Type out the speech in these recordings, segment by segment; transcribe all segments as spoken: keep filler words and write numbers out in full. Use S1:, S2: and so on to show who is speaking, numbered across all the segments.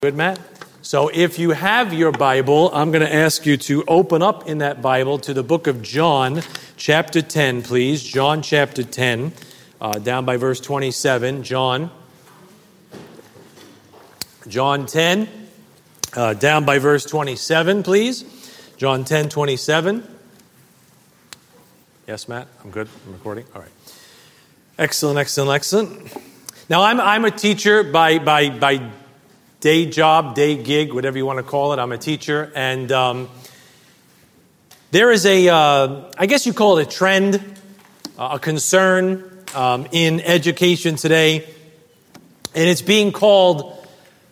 S1: Good, Matt? So if you have your Bible, I'm going to ask you to open up in that Bible to the book of John, chapter ten, please. John chapter ten, uh, down by verse twenty-seven. John. John ten, uh, down by verse twenty-seven, please. John ten, twenty-seven. Yes, Matt? I'm good? I'm recording? All right. Excellent, excellent, excellent. Now, I'm I'm a teacher by by by day job, day gig, whatever you want to call it. I'm a teacher, and um, there is a, uh, I guess you call it a trend, uh, a concern um, in education today, and it's being called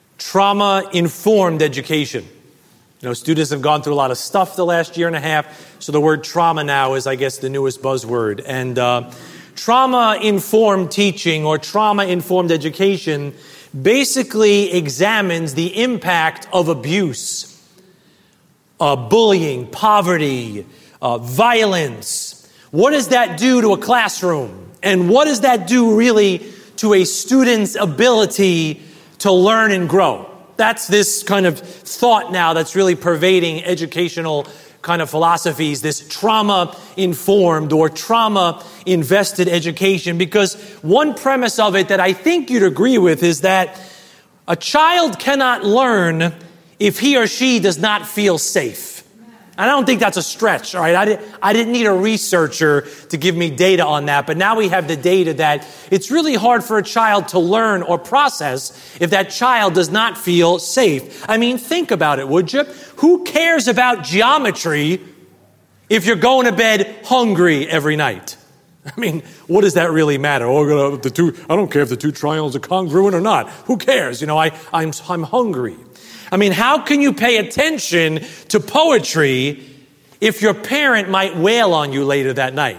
S1: trauma-informed education. You know, students have gone through a lot of stuff the last year and a half, so the word trauma now is, I guess, the newest buzzword. And uh, trauma-informed teaching or trauma-informed education basically examines the impact of abuse, uh, bullying, poverty, uh, violence. What does that do to a classroom? And what does that do really to a student's ability to learn and grow? That's this kind of thought now that's really pervading educational kind of philosophies, this trauma-informed or trauma-invested education, because one premise of it that I think you'd agree with is that a child cannot learn if he or she does not feel safe. And I don't think that's a stretch, all right? I, did, I didn't need a researcher to give me data on that, but now we have the data that it's really hard for a child to learn or process if that child does not feel safe. I mean, think about it, would you? Who cares about geometry if you're going to bed hungry every night? I mean, what does that really matter? Oh, the two, I don't care if the two triangles are congruent or not. Who cares? You know, I, I'm, I'm hungry. I mean, how can you pay attention to poetry if your parent might wail on you later that night?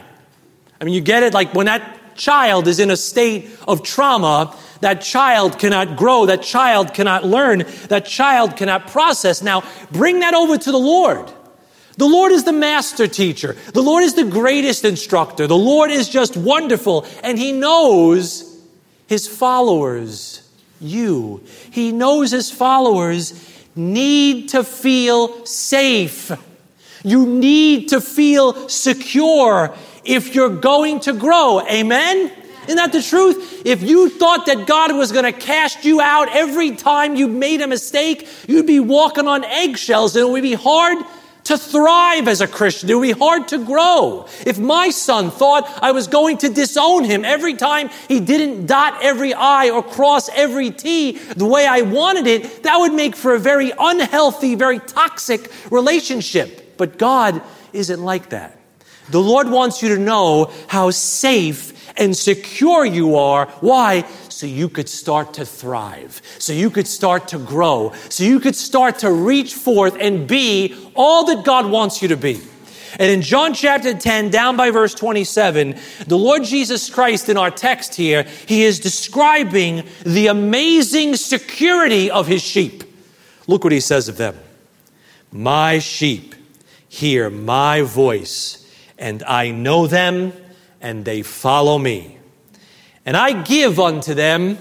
S1: I mean, you get it? Like when that child is in a state of trauma, that child cannot grow, that child cannot learn, that child cannot process. Now, bring that over to the Lord. The Lord is the master teacher. The Lord is the greatest instructor. The Lord is just wonderful, and He knows His followers. You. He knows His followers need to feel safe. You need to feel secure if you're going to grow. Amen? Isn't that the truth? If you thought that God was going to cast you out every time you made a mistake, you'd be walking on eggshells, and it would be hard to thrive as a Christian. It would be hard to grow. If my son thought I was going to disown him every time he didn't dot every I or cross every T the way I wanted it, that would make for a very unhealthy, very toxic relationship. But God isn't like that. The Lord wants you to know how safe and secure you are. Why? So you could start to thrive, so you could start to grow, so you could start to reach forth and be all that God wants you to be. And in John chapter ten, down by verse twenty-seven, the Lord Jesus Christ in our text here, He is describing the amazing security of His sheep. Look what He says of them. My sheep hear my voice, and I know them, and they follow me. And I give unto them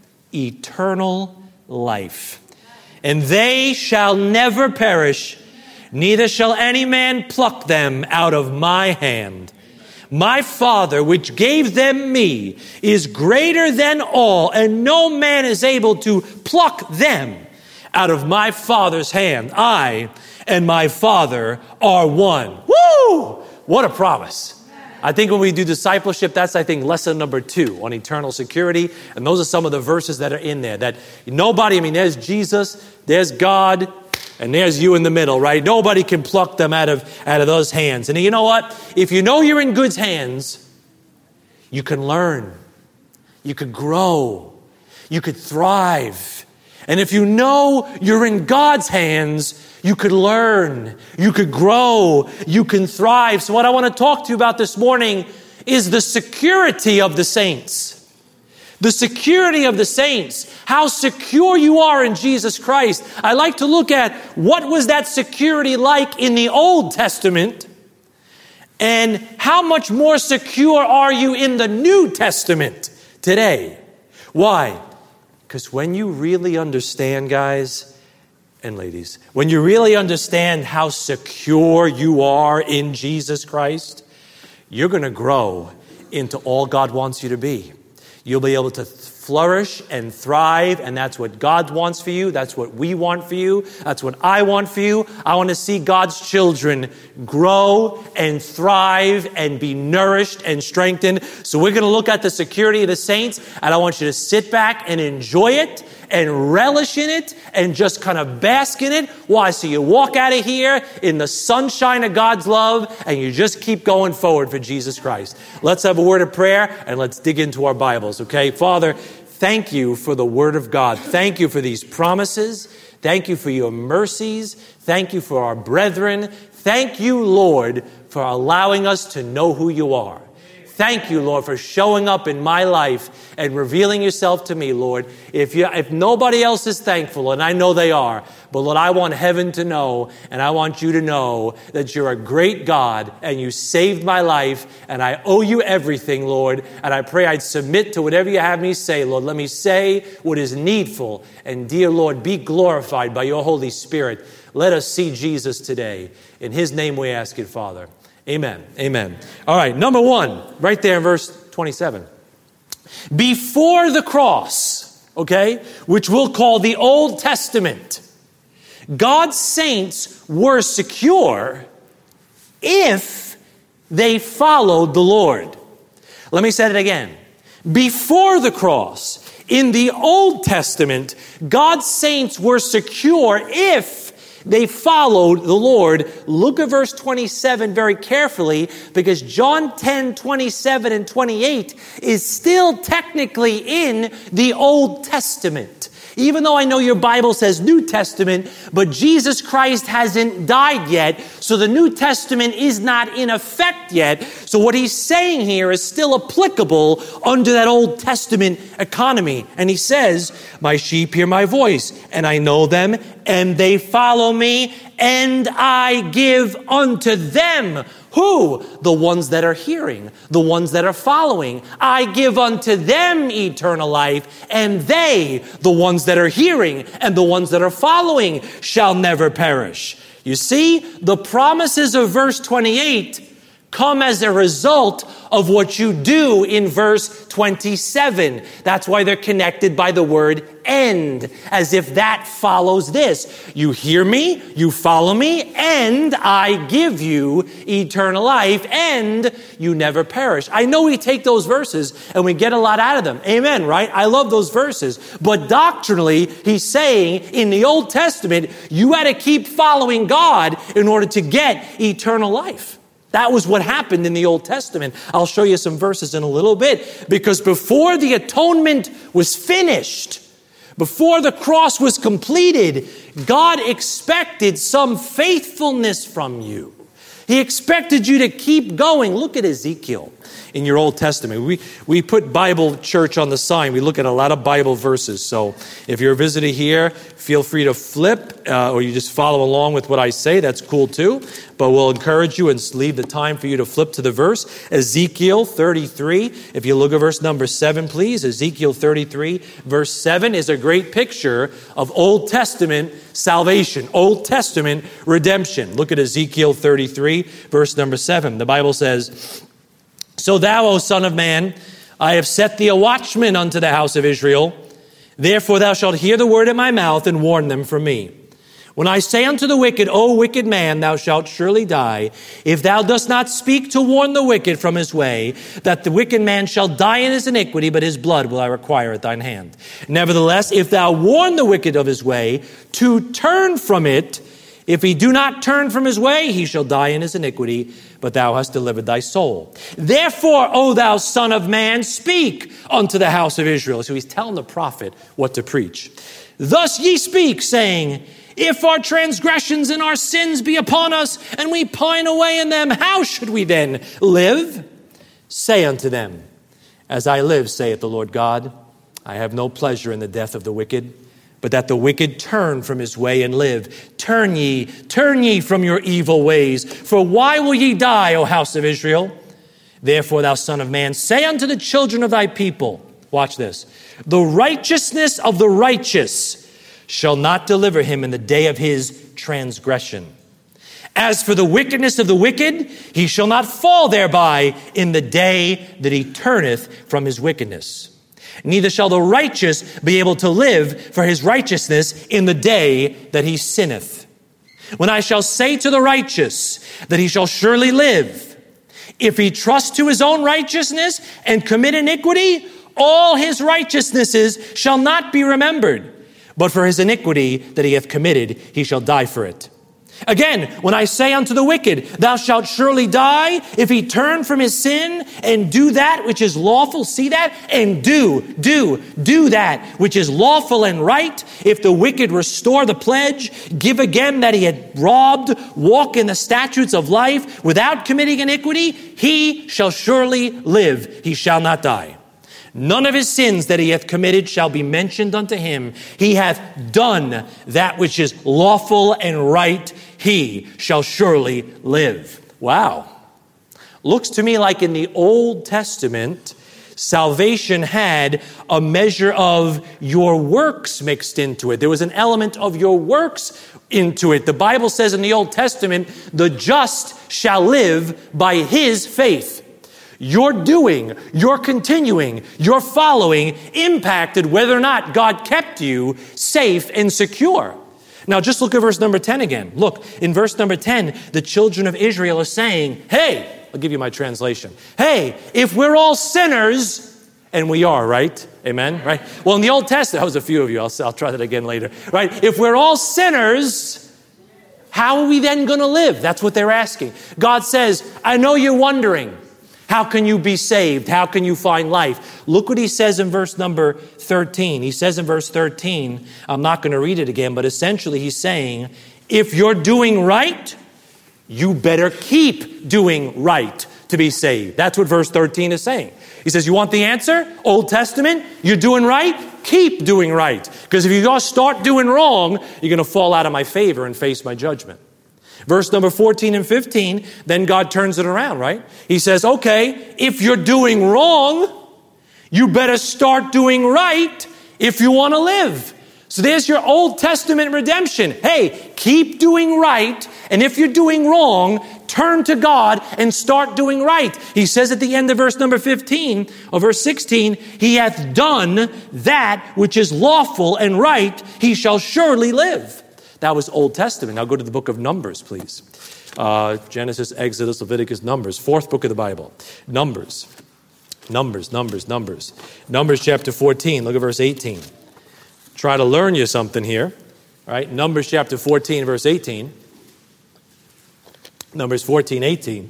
S1: eternal life. And they shall never perish, neither shall any man pluck them out of my hand. My Father, which gave them me, is greater than all, and no man is able to pluck them out of my Father's hand. I and my Father are one. Woo! What a promise. I think when we do discipleship, that's, I think, lesson number two on eternal security. And those are some of the verses that are in there. That nobody, I mean, there's Jesus, there's God, and there's you in the middle, right? Nobody can pluck them out of, out of those hands. And you know what? If you know you're in good hands, you can learn. You could grow. You could thrive. And if you know you're in God's hands, you could learn, you could grow, you can thrive. So what I want to talk to you about this morning is the security of the saints. The security of the saints. How secure you are in Jesus Christ. I like to look at what was that security like in the Old Testament, and how much more secure are you in the New Testament today. Why? Because when you really understand, guys and ladies, when you really understand how secure you are in Jesus Christ, you're going to grow into all God wants you to be. You'll be able to flourish and thrive, and that's what God wants for you. That's what we want for you. That's what I want for you. I want to see God's children grow and thrive and be nourished and strengthened. So we're going to look at the security of the saints, and I want you to sit back and enjoy it and relish in it and just kind of bask in it. Why? So you walk out of here in the sunshine of God's love and you just keep going forward for Jesus Christ. Let's have a word of prayer and let's dig into our Bibles, okay? Father, thank you for the word of God. Thank you for these promises. Thank you for your mercies. Thank you for our brethren. Thank you, Lord, for allowing us to know who you are. Thank you, Lord, for showing up in my life and revealing yourself to me, Lord. If you, if nobody else is thankful, and I know they are, but Lord, I want heaven to know, and I want you to know that you're a great God, and you saved my life, and I owe you everything, Lord. And I pray I'd submit to whatever you have me say, Lord. Let me say what is needful. And dear Lord, be glorified by your Holy Spirit. Let us see Jesus today. In his name we ask it, Father. Amen. Amen. All right. Number one, right there in verse twenty-seven. Before the cross, okay, which we'll call the Old Testament, God's saints were secure if they followed the Lord. Let me say it again. Before the cross, in the Old Testament, God's saints were secure if they followed the Lord. Look at verse twenty-seven very carefully, because John ten, twenty-seven and twenty-eight is still technically in the Old Testament. Even though I know your Bible says New Testament, but Jesus Christ hasn't died yet, so the New Testament is not in effect yet. So what he's saying here is still applicable under that Old Testament economy. And he says, my sheep hear my voice, and I know them, and they follow me, and I give unto them. Who? The ones that are hearing, the ones that are following. I give unto them eternal life, and they, the ones that are hearing and the ones that are following, shall never perish. You see, the promises of verse twenty-eight come as a result of what you do in verse twenty-seven. That's why they're connected by the word "and," as if that follows this. You hear me, you follow me, and I give you eternal life, and you never perish. I know we take those verses and we get a lot out of them. Amen, right? I love those verses. But doctrinally, he's saying in the Old Testament, you had to keep following God in order to get eternal life. That was what happened in the Old Testament. I'll show you some verses in a little bit, because before the atonement was finished, before the cross was completed, God expected some faithfulness from you. He expected you to keep going. Look at Ezekiel in your Old Testament. We we put Bible Church on the sign. We look at a lot of Bible verses. So if you're a visitor here, feel free to flip uh, or you just follow along with what I say. That's cool too. But we'll encourage you and leave the time for you to flip to the verse. Ezekiel thirty-three. If you look at verse number seven, please. Ezekiel thirty-three, verse seven is a great picture of Old Testament salvation, Old Testament redemption. Look at Ezekiel thirty-three, verse number seven. The Bible says, "So thou, O son of man, I have set thee a watchman unto the house of Israel. Therefore thou shalt hear the word of my mouth and warn them from me. When I say unto the wicked, O wicked man, thou shalt surely die, if thou dost not speak to warn the wicked from his way, that the wicked man shall die in his iniquity, but his blood will I require at thine hand. Nevertheless, if thou warn the wicked of his way, to turn from it, if he do not turn from his way, he shall die in his iniquity, but thou hast delivered thy soul. Therefore, O thou son of man, speak unto the house of Israel." So he's telling the prophet what to preach. "Thus ye speak, saying, if our transgressions and our sins be upon us, and we pine away in them, how should we then live? Say unto them, as I live, saith the Lord God, I have no pleasure in the death of the wicked, but that the wicked turn from his way and live. Turn ye, turn ye from your evil ways. For why will ye die, O house of Israel? Therefore, thou son of man, say unto the children of thy people," watch this, The righteousness of the righteous shall not deliver him in the day of his transgression. As for the wickedness of the wicked, he shall not fall thereby in the day that he turneth from his wickedness. Neither shall the righteous be able to live for his righteousness in the day that he sinneth. When I shall say to the righteous that he shall surely live, if he trust to his own righteousness and commit iniquity, all his righteousnesses shall not be remembered. But for his iniquity that he hath committed, he shall die for it. Again, when I say unto the wicked, thou shalt surely die, if he turn from his sin and do that which is lawful, see that? And do, do, do that which is lawful and right. If the wicked restore the pledge, give again that he had robbed, walk in the statutes of life without committing iniquity, he shall surely live, he shall not die. None of his sins that he hath committed shall be mentioned unto him. He hath done that which is lawful and right. He shall surely live. Wow. Looks to me like in the Old Testament, salvation had a measure of your works mixed into it. There was an element of your works into it. The Bible says in the Old Testament, the just shall live by his faith. Your doing, your continuing, your following impacted whether or not God kept you safe and secure. Now just look at verse number ten again. Look, in verse number ten, the children of Israel are saying, hey, I'll give you my translation. Hey, if we're all sinners, and we are, right? Amen, right? Well, in the Old Testament, that was a few of you. I'll, I'll try that again later, right? If we're all sinners, how are we then going to live? That's what they're asking. God says, I know you're wondering. How can you be saved? How can you find life? Look what he says in verse number thirteen. He says in verse thirteen, I'm not going to read it again, but essentially he's saying, if you're doing right, you better keep doing right to be saved. That's what verse thirteen is saying. He says, you want the answer? Old Testament, you're doing right? Keep doing right. Because if you just start doing wrong, you're going to fall out of my favor and face my judgment. Verse number fourteen and fifteen, then God turns it around, right? He says, okay, if you're doing wrong, you better start doing right if you want to live. So there's your Old Testament redemption. Hey, keep doing right, and if you're doing wrong, turn to God and start doing right. He says at the end of verse number fifteen, or verse sixteen, he hath done that which is lawful and right, he shall surely live. That was Old Testament. Now go to the book of Numbers, please. Uh, Genesis, Exodus, Leviticus, Numbers. Fourth book of the Bible. Numbers. Numbers, Numbers, Numbers. Numbers chapter fourteen. Look at verse eighteen. Try to learn you something here. All right? Numbers chapter fourteen, verse eighteen. Numbers fourteen, eighteen.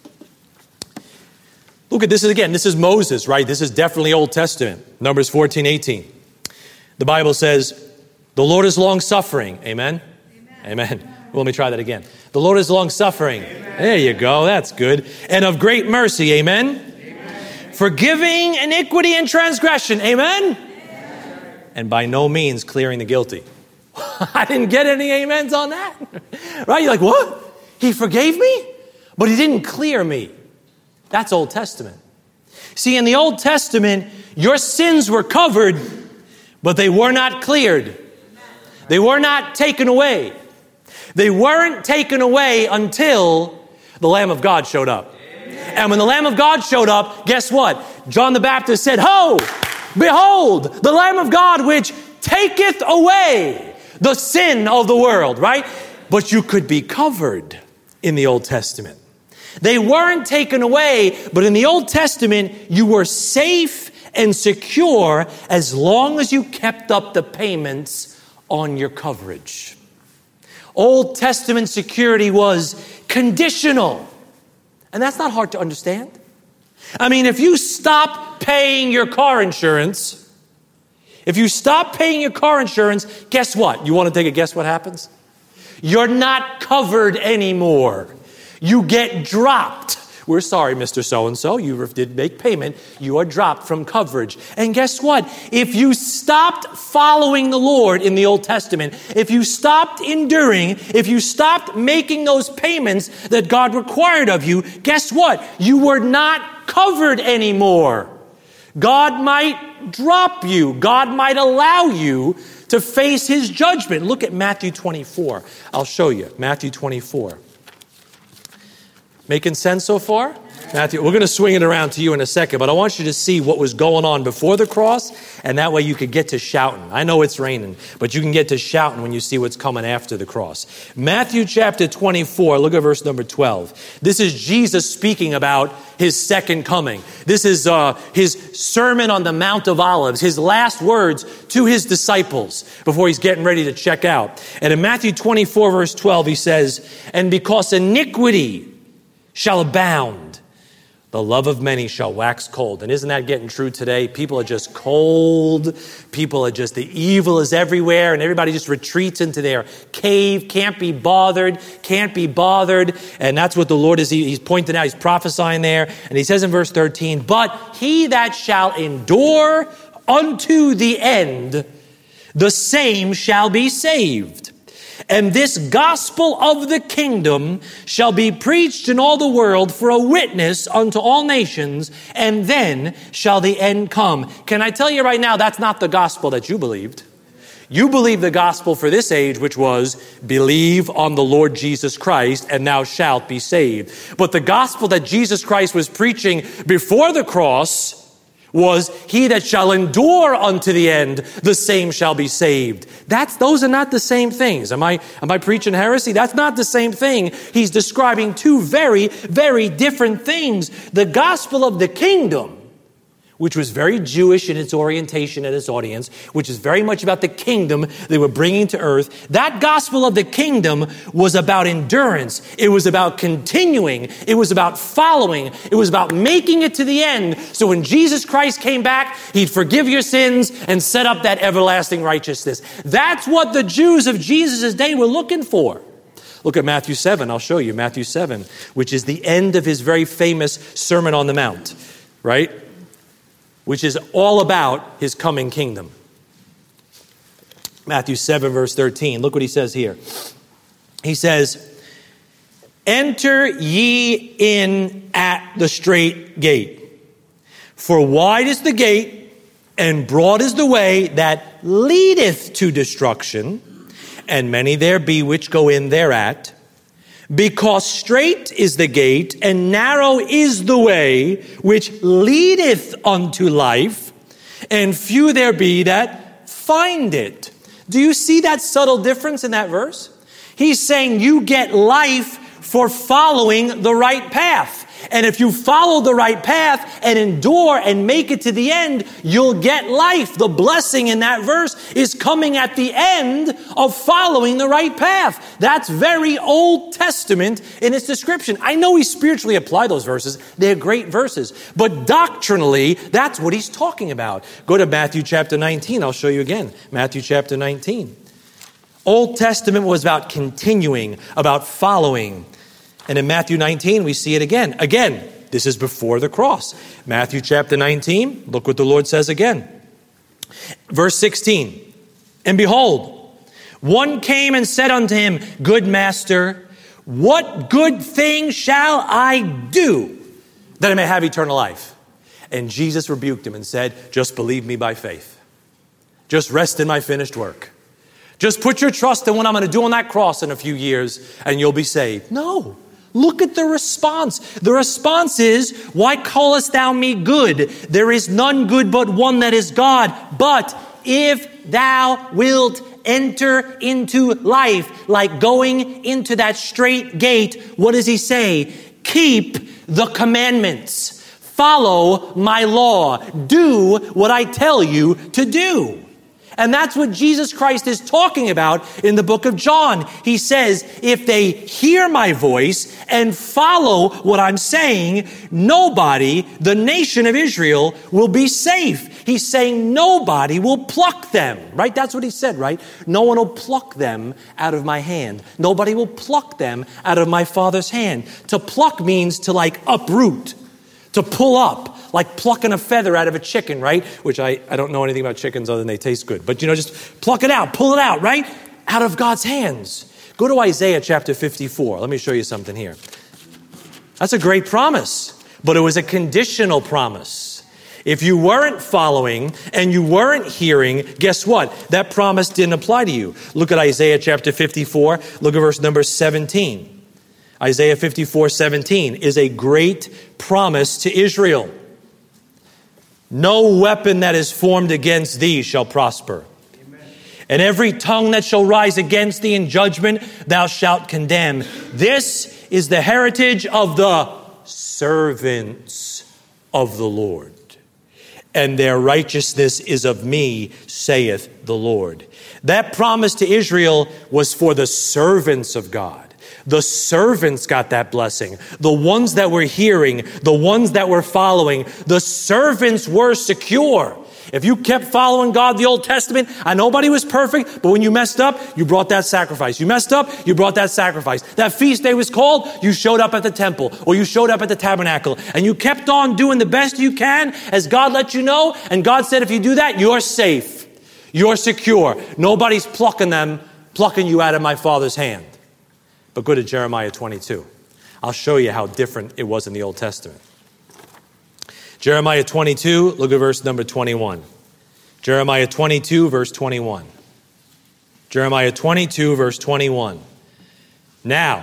S1: Look at this again. This is Moses, right? This is definitely Old Testament. Numbers fourteen, eighteen. The Bible says, the Lord is long-suffering. Amen? Amen. Amen. Well, let me try that again. The Lord is long-suffering. Amen. There you go. That's good. And of great mercy. Amen? Amen. Forgiving iniquity and transgression. Amen? Amen. And by no means clearing the guilty. I didn't get any amens on that. Right? You're like, what? He forgave me? But he didn't clear me. That's Old Testament. See, in the Old Testament, your sins were covered, but they were not cleared. They were not taken away. They weren't taken away until the Lamb of God showed up. And when the Lamb of God showed up, guess what? John the Baptist said, ho, behold, the Lamb of God which taketh away the sin of the world, right? But you could be covered in the Old Testament. They weren't taken away, but in the Old Testament, you were safe and secure as long as you kept up the payments on your coverage. Old Testament security was conditional. And that's not hard to understand. I mean, if you stop paying your car insurance, if you stop paying your car insurance, guess what? You want to take a guess what happens? You're not covered anymore. You get dropped. We're sorry, Mister So-and-so, you did make payment. You are dropped from coverage. And guess what? If you stopped following the Lord in the Old Testament, if you stopped enduring, if you stopped making those payments that God required of you, guess what? You were not covered anymore. God might drop you. God might allow you to face his judgment. Look at Matthew twenty-four. I'll show you. Matthew twenty-four. Making sense so far? Matthew, we're going to swing it around to you in a second, but I want you to see what was going on before the cross, and that way you could get to shouting. I know it's raining, but you can get to shouting when you see what's coming after the cross. Matthew chapter twenty-four, look at verse number twelve. This is Jesus speaking about his second coming. This is uh, his Sermon on the Mount of Olives, his last words to his disciples before he's getting ready to check out. And in Matthew twenty-four, verse twelve, he says, "And because iniquity shall abound, the love of many shall wax cold." And isn't that getting true today? People are just cold. People are just, the evil is everywhere, and everybody just retreats into their cave, can't be bothered, can't be bothered. And that's what the Lord is, he's pointing out, he's prophesying there. And he says in verse thirteen, "But he that shall endure unto the end, the same shall be saved. And this gospel of the kingdom shall be preached in all the world for a witness unto all nations, and then shall the end come." Can I tell you right now, that's not the gospel that you believed. You believed the gospel for this age, which was, believe on the Lord Jesus Christ, and thou shalt be saved. But the gospel that Jesus Christ was preaching before the cross was, he that shall endure unto the end, the same shall be saved. That's, those are not the same things. Am I, am I preaching heresy? That's not the same thing. He's describing two very, very different things. The gospel of the kingdom, which was very Jewish in its orientation and its audience, which is very much about the kingdom they were bringing to earth. That gospel of the kingdom was about endurance. It was about continuing. It was about following. It was about making it to the end. So when Jesus Christ came back, he'd forgive your sins and set up that everlasting righteousness. That's what the Jews of Jesus' day were looking for. Look at Matthew seven. I'll show you Matthew seven, which is the end of his very famous Sermon on the Mount, right? Which is all about his coming kingdom. Matthew seven, verse thirteen. Look what he says here. He says, "Enter ye in at the strait gate. For wide is the gate, and broad is the way that leadeth to destruction, and many there be which go in thereat. Because strait is the gate, and narrow is the way which leadeth unto life, and few there be that find it." Do you see that subtle difference in that verse? He's saying you get life for following the right path. And if you follow the right path and endure and make it to the end, you'll get life. The blessing in that verse is coming at the end of following the right path. That's very Old Testament in its description. I know we spiritually apply those verses. They're great verses. But doctrinally, that's what he's talking about. Go to Matthew chapter nineteen. I'll show you again. Matthew chapter nineteen. Old Testament was about continuing, about following. And in Matthew nineteen, we see it again. Again, this is before the cross. Matthew chapter nineteen, look what the Lord says again. Verse sixteen, "And behold, one came and said unto him, Good master, what good thing shall I do that I may have eternal life? And Jesus rebuked him and said, Just believe me by faith. Just rest in my finished work. Just put your trust in what I'm going to do on that cross in a few years, and you'll be saved." No. Look at the response. The response is, "Why callest thou me good? There is none good but one, that is God. But if thou wilt enter into life," like going into that straight gate, what does he say? "Keep the commandments. Follow my law. Do what I tell you to do." And that's what Jesus Christ is talking about in the book of John. He says, if they hear my voice and follow what I'm saying, nobody, the nation of Israel, will be safe. He's saying nobody will pluck them, right? That's what he said, right? No one will pluck them out of my hand. Nobody will pluck them out of my Father's hand. To pluck means to like uproot, to pull up. Like plucking a feather out of a chicken, right? Which I, I don't know anything about chickens other than they taste good. But, you know, just pluck it out, pull it out, right? Out of God's hands. Go to Isaiah chapter fifty-four. Let me show you something here. That's a great promise, but it was a conditional promise. If you weren't following and you weren't hearing, guess what? That promise didn't apply to you. Look at Isaiah chapter fifty-four. Look at verse number seventeen. Isaiah fifty-four seventeen is a great promise to Israel. No weapon that is formed against thee shall prosper. Amen. And every tongue that shall rise against thee in judgment thou shalt condemn. This is the heritage of the servants of the Lord, and their righteousness is of me, saith the Lord. That promise to Israel was for the servants of God. The servants got that blessing. The ones that were hearing, the ones that were following, the servants were secure. If you kept following God, the Old Testament, I know nobody was perfect, but when you messed up, you brought that sacrifice. You messed up, you brought that sacrifice. That feast day was called, you showed up at the temple, or you showed up at the tabernacle, and you kept on doing the best you can as God let you know, and God said, if you do that, you're safe. You're secure. Nobody's plucking them, plucking you out of my Father's hand. But go to Jeremiah twenty-two. I'll show you how different it was in the Old Testament. Jeremiah twenty-two, look at verse number twenty-one. Jeremiah twenty-two, verse twenty-one. Jeremiah twenty-two, verse twenty-one. Now,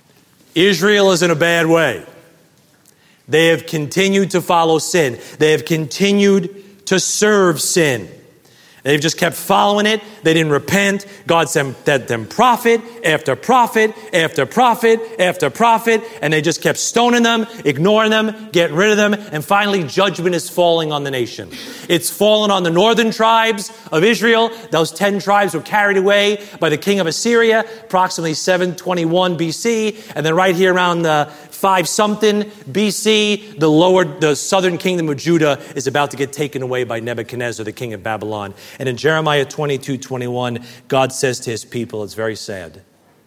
S1: Israel is in a bad way. They have continued to follow sin. They have continued to serve sin. They've just kept following it. They didn't repent. God sent them prophet after prophet after prophet after prophet, and they just kept stoning them, ignoring them, getting rid of them, and finally judgment is falling on the nation. It's fallen on the northern tribes of Israel. Those ten tribes were carried away by the king of Assyria, approximately seven twenty-one B C, and then right here around the five something B C, the lower, the southern kingdom of Judah is about to get taken away by Nebuchadnezzar, the king of Babylon. And in Jeremiah twenty-two twenty-one, God says to his people, it's very sad,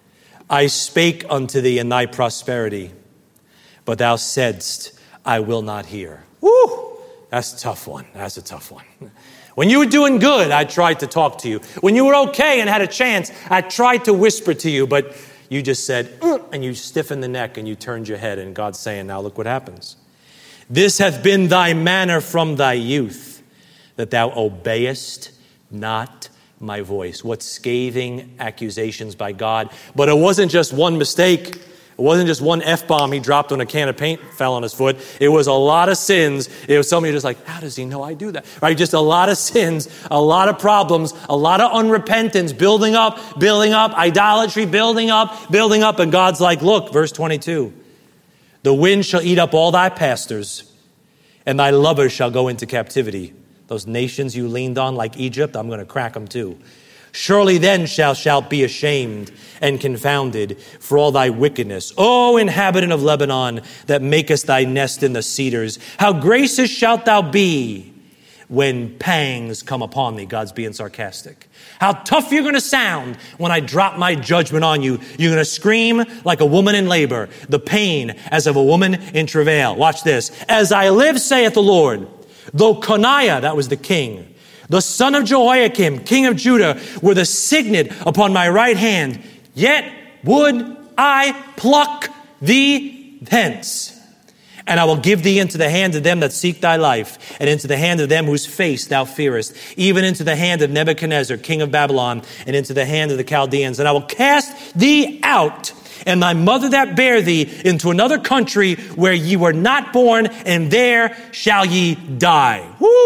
S1: I spake unto thee in thy prosperity, but thou saidst, I will not hear. Woo! That's a tough one. That's a tough one. When you were doing good, I tried to talk to you. When you were okay and had a chance, I tried to whisper to you, but you just said, mm, and you stiffened the neck and you turned your head, and God's saying, now look what happens. This hath been thy manner from thy youth, that thou obeyest not my voice. What scathing accusations by God. But it wasn't just one mistake. It wasn't just one F-bomb he dropped on a can of paint, fell on his foot. It was a lot of sins. It was some of you just like, how does he know I do that? Right? Just a lot of sins, a lot of problems, a lot of unrepentance, building up, building up, idolatry, building up, building up. And God's like, look, verse twenty-two, the wind shall eat up all thy pastors, and thy lovers shall go into captivity. Those nations you leaned on like Egypt, I'm going to crack them too. Surely then shalt shalt be ashamed and confounded for all thy wickedness. O inhabitant of Lebanon, that makest thy nest in the cedars, how gracious shalt thou be when pangs come upon thee. God's being sarcastic. How tough you're going to sound when I drop my judgment on you. You're going to scream like a woman in labor, the pain as of a woman in travail. Watch this. As I live, saith the Lord, though Coniah, that was the king, the son of Jehoiakim, king of Judah, were the signet upon my right hand, yet would I pluck thee thence. And I will give thee into the hand of them that seek thy life, and into the hand of them whose face thou fearest, even into the hand of Nebuchadnezzar, king of Babylon, and into the hand of the Chaldeans. And I will cast thee out, and thy mother that bare thee, into another country where ye were not born, and there shall ye die.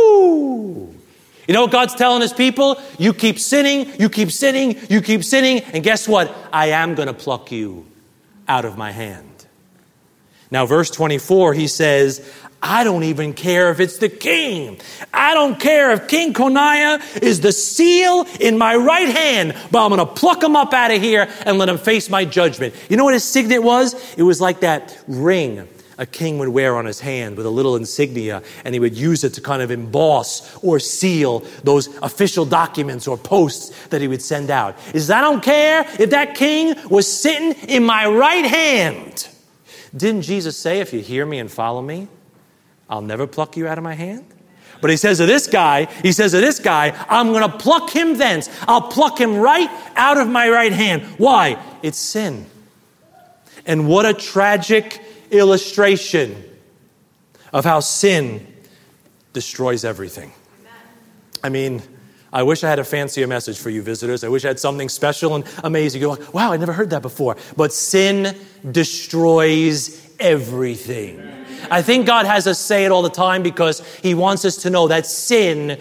S1: Woo! You know what God's telling his people? You keep sinning, you keep sinning, you keep sinning, and guess what? I am going to pluck you out of my hand. Now, verse twenty-four, he says, I don't even care if it's the king. I don't care if King Coniah is the seal in my right hand, but I'm going to pluck him up out of here and let him face my judgment. You know what his signet was? It was like that ring a king would wear on his hand with a little insignia, and he would use it to kind of emboss or seal those official documents or posts that he would send out. He says, I don't care if that king was sitting in my right hand. Didn't Jesus say, if you hear me and follow me, I'll never pluck you out of my hand? But he says to this guy, he says to this guy, I'm going to pluck him thence. I'll pluck him right out of my right hand. Why? It's sin. And what a tragic illustration of how sin destroys everything. I mean, I wish I had a fancier message for you visitors. I wish I had something special and amazing. You're like, wow, I never heard that before. But sin destroys everything. I think God has us say it all the time because he wants us to know that sin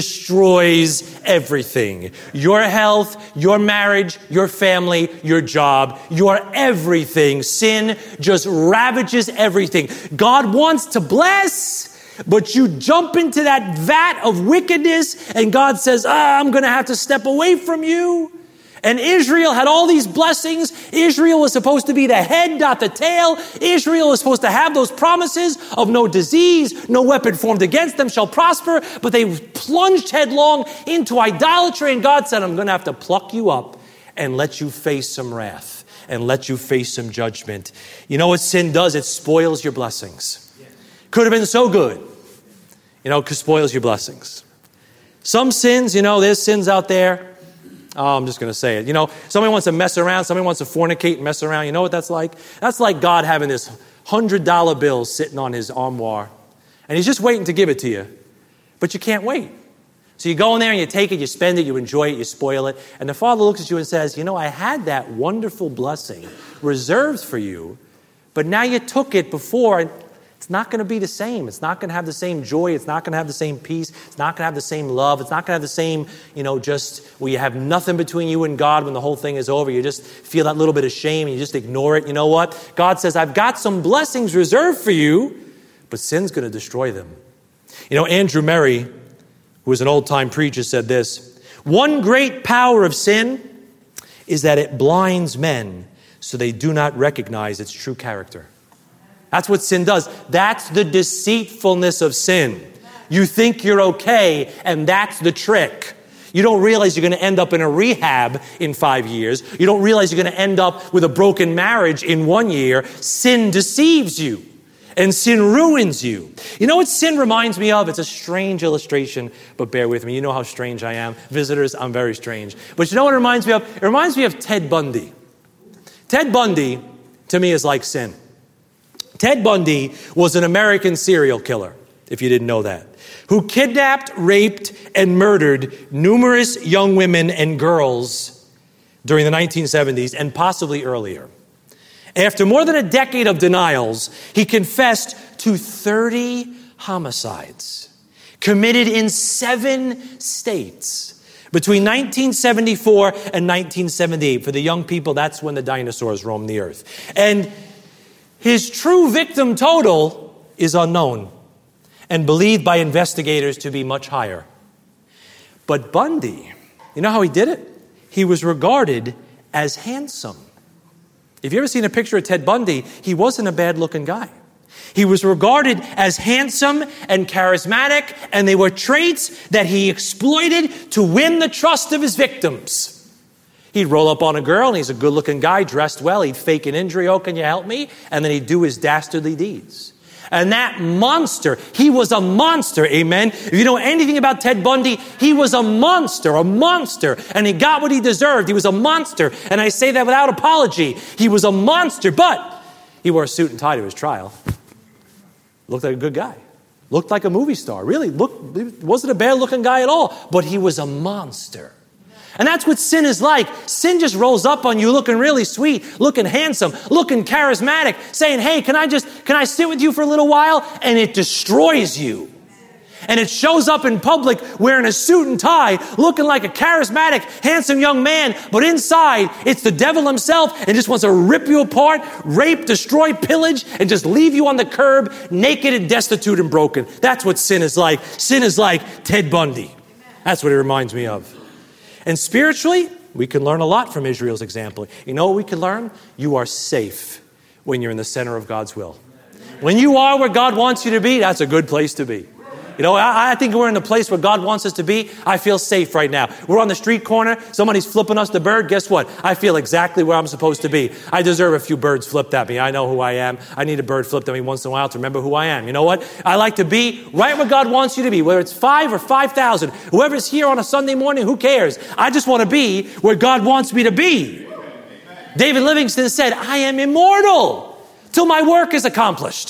S1: destroys everything. Your health, your marriage, your family, your job, your everything. Sin just ravages everything. God wants to bless, but you jump into that vat of wickedness and God says, ah, I'm going to have to step away from you. And Israel had all these blessings. Israel was supposed to be the head, not the tail. Israel was supposed to have those promises of no disease, no weapon formed against them shall prosper. But they plunged headlong into idolatry. And God said, I'm going to have to pluck you up and let you face some wrath and let you face some judgment. You know what sin does? It spoils your blessings. Could have been so good. You know, it spoils your blessings. Some sins, you know, there's sins out there. Oh, I'm just going to say it. You know, somebody wants to mess around. Somebody wants to fornicate and mess around. You know what that's like? That's like God having this one hundred dollar bill sitting on his armoire. And he's just waiting to give it to you. But you can't wait. So you go in there and you take it, you spend it, you enjoy it, you spoil it. And the Father looks at you and says, you know, I had that wonderful blessing reserved for you. But now you took it before. And it's not going to be the same. It's not going to have the same joy. It's not going to have the same peace. It's not going to have the same love. It's not going to have the same, you know, just where you have nothing between you and God when the whole thing is over. You just feel that little bit of shame and you just ignore it. You know what? God says, I've got some blessings reserved for you, but sin's going to destroy them. You know, Andrew Murray, who was an old-time preacher, said this: one great power of sin is that it blinds men so they do not recognize its true character. That's what sin does. That's the deceitfulness of sin. You think you're okay, and that's the trick. You don't realize you're going to end up in a rehab in five years. You don't realize you're going to end up with a broken marriage in one year. Sin deceives you, and sin ruins you. You know what sin reminds me of? It's a strange illustration, but bear with me. You know how strange I am. Visitors, I'm very strange. But you know what it reminds me of? It reminds me of Ted Bundy. Ted Bundy, to me, is like sin. Ted Bundy was an American serial killer, if you didn't know that, who kidnapped, raped, and murdered numerous young women and girls during the nineteen seventies and possibly earlier. After more than a decade of denials, he confessed to thirty homicides committed in seven states between nineteen seventy-four and nineteen seventy-eight. For the young people, that's when the dinosaurs roamed the earth. And his true victim total is unknown and believed by investigators to be much higher. But Bundy, you know how he did it? He was regarded as handsome. If you ever seen a picture of Ted Bundy, he wasn't a bad-looking guy. He was regarded as handsome and charismatic, and they were traits that he exploited to win the trust of his victims. He'd roll up on a girl, and he's a good-looking guy, dressed well. He'd fake an injury. Oh, can you help me? And then he'd do his dastardly deeds. And that monster, he was a monster, amen? If you know anything about Ted Bundy, he was a monster, a monster. And he got what he deserved. He was a monster. And I say that without apology. He was a monster, but he wore a suit and tie to his trial. Looked like a good guy. Looked like a movie star. Really, looked, wasn't a bad-looking guy at all. But he was a monster. And that's what sin is like. Sin just rolls up on you looking really sweet, looking handsome, looking charismatic, saying, hey, can I just, can I sit with you for a little while? And it destroys you. And it shows up in public wearing a suit and tie, looking like a charismatic, handsome young man. But inside, it's the devil himself and just wants to rip you apart, rape, destroy, pillage, and just leave you on the curb, naked and destitute and broken. That's what sin is like. Sin is like Ted Bundy. That's what it reminds me of. And spiritually, we can learn a lot from Israel's example. You know what we can learn? You are safe when you're in the center of God's will. When you are where God wants you to be, that's a good place to be. You know, I, I think we're in the place where God wants us to be. I feel safe right now. We're on the street corner. Somebody's flipping us the bird. Guess what? I feel exactly where I'm supposed to be. I deserve a few birds flipped at me. I know who I am. I need a bird flipped at me once in a while to remember who I am. You know what? I like to be right where God wants you to be, whether it's five or five thousand. Whoever's here on a Sunday morning, who cares? I just want to be where God wants me to be. David Livingston said, I am immortal till my work is accomplished.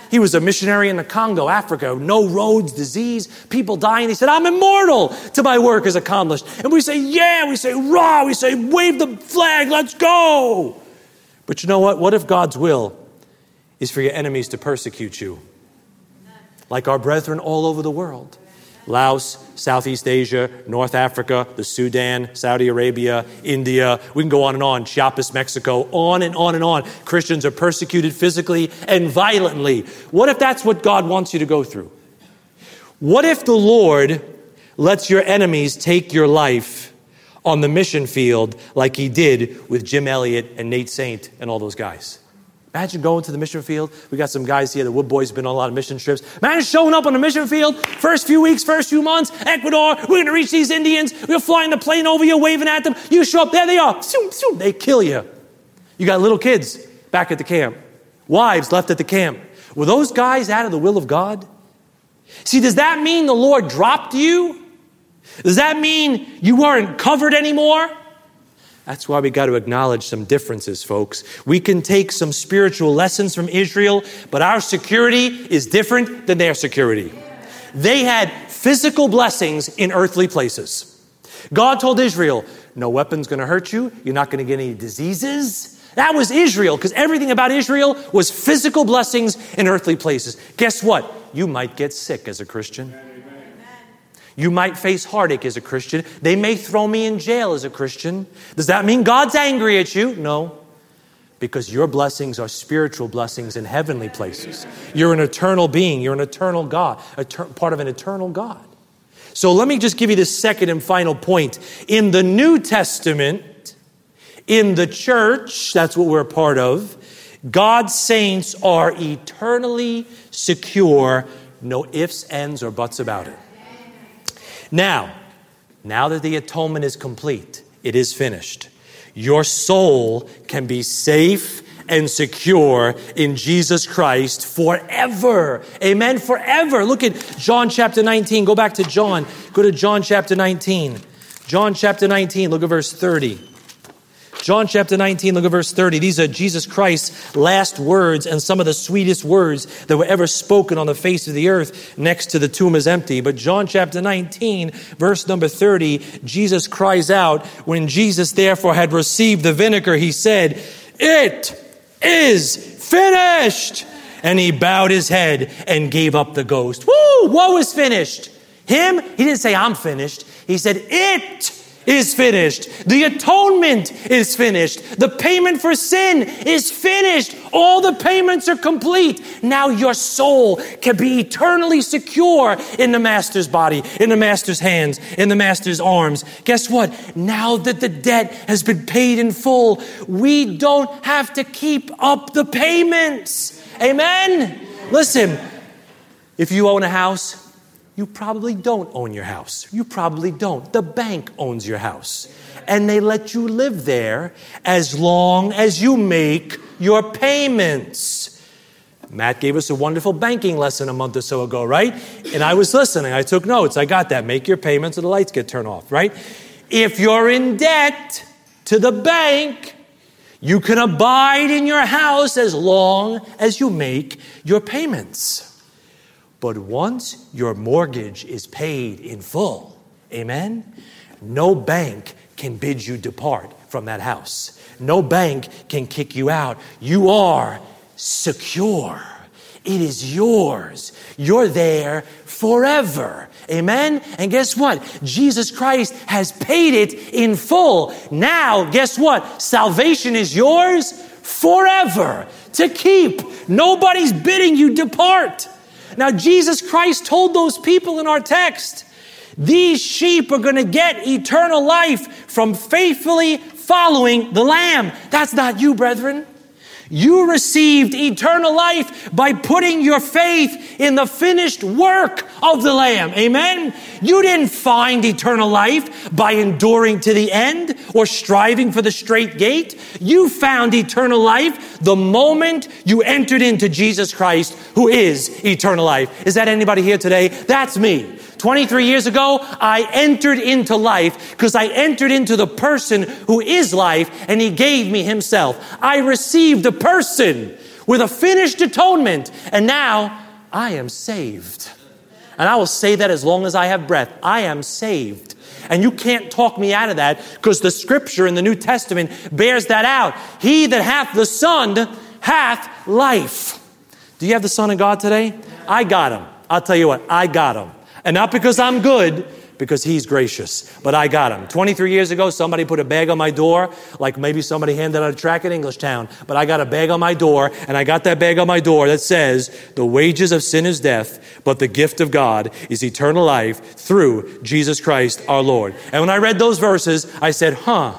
S1: He was a missionary in the Congo, Africa. No roads, disease, people dying. He said, I'm immortal till my work is accomplished. And we say, yeah, we say, rah, we say, wave the flag, let's go. But you know what? What if God's will is for your enemies to persecute you? Like our brethren all over the world. Laos, Southeast Asia, North Africa, the Sudan, Saudi Arabia, India. We can go on and on. Chiapas, Mexico, on and on and on. Christians are persecuted physically and violently. What if that's what God wants you to go through? What if the Lord lets your enemies take your life on the mission field like he did with Jim Elliott and Nate Saint and all those guys? Imagine going to the mission field. We got some guys here. The Wood Boys have been on a lot of mission trips. Imagine showing up on the mission field, first few weeks, first few months, Ecuador, we're going to reach these Indians. We're flying the plane over you, waving at them. You show up, there they are. They kill you. You got little kids back at the camp. Wives left at the camp. Were those guys out of the will of God? See, does that mean the Lord dropped you? Does that mean you weren't covered anymore? That's why we got to acknowledge some differences, folks. We can take some spiritual lessons from Israel, but our security is different than their security. They had physical blessings in earthly places. God told Israel, no weapon's going to hurt you. You're not going to get any diseases. That was Israel, because everything about Israel was physical blessings in earthly places. Guess what? You might get sick as a Christian. You might face heartache as a Christian. They may throw me in jail as a Christian. Does that mean God's angry at you? No. Because your blessings are spiritual blessings in heavenly places. You're an eternal being. You're an eternal God, a ter- part of an eternal God. So let me just give you the second and final point. In the New Testament, in the church, that's what we're a part of, God's saints are eternally secure. No ifs, ands, or buts about it. Now, now that the atonement is complete, it is finished. Your soul can be safe and secure in Jesus Christ forever. Amen, forever. Look at John chapter nineteen. Go back to John. Go to John chapter nineteen. John chapter nineteen, look at verse thirty. John chapter nineteen, look at verse thirty. These are Jesus Christ's last words and some of the sweetest words that were ever spoken on the face of the earth. Next to the tomb is empty. But John chapter nineteen, verse number thirty, Jesus cries out, when Jesus therefore had received the vinegar, he said, it is finished. And he bowed his head and gave up the ghost. Woo! What was finished? Him? He didn't say, I'm finished. He said, it is finished. The atonement is finished. The payment for sin is finished. All the payments are complete. Now your soul can be eternally secure in the Master's body, in the Master's hands, in the Master's arms. Guess what? Now that the debt has been paid in full, we don't have to keep up the payments. Amen? Listen, if you own a house, you probably don't own your house. You probably don't. The bank owns your house. And they let you live there as long as you make your payments. Matt gave us a wonderful banking lesson a month or so ago, right? And I was listening. I took notes. I got that. Make your payments or the lights get turned off, right? If you're in debt to the bank, you can abide in your house as long as you make your payments. But once your mortgage is paid in full, amen, no bank can bid you depart from that house. No bank can kick you out. You are secure. It is yours. You're there forever. Amen? And guess what? Jesus Christ has paid it in full. Now, guess what? Salvation is yours forever to keep. Nobody's bidding you depart. Now, Jesus Christ told those people in our text, these sheep are going to get eternal life from faithfully following the Lamb. That's not you, brethren. You received eternal life by putting your faith in the finished work of the Lamb. Amen? You didn't find eternal life by enduring to the end or striving for the straight gate. You found eternal life the moment you entered into Jesus Christ, who is eternal life. Is that anybody here today? That's me. twenty-three years ago, I entered into life because I entered into the person who is life, and he gave me himself. I received the person with a finished atonement. And now I am saved. And I will say that as long as I have breath. I am saved. And you can't talk me out of that because the scripture in the New Testament bears that out. He that hath the Son hath life. Do you have the Son of God today? I got him. I'll tell you what, I got him. And not because I'm good, because he's gracious. But I got him. twenty-three years ago, somebody put a bag on my door, like maybe somebody handed out a tract in Englishtown. But I got a bag on my door, and I got that bag on my door that says, the wages of sin is death, but the gift of God is eternal life through Jesus Christ our Lord. And when I read those verses, I said, huh,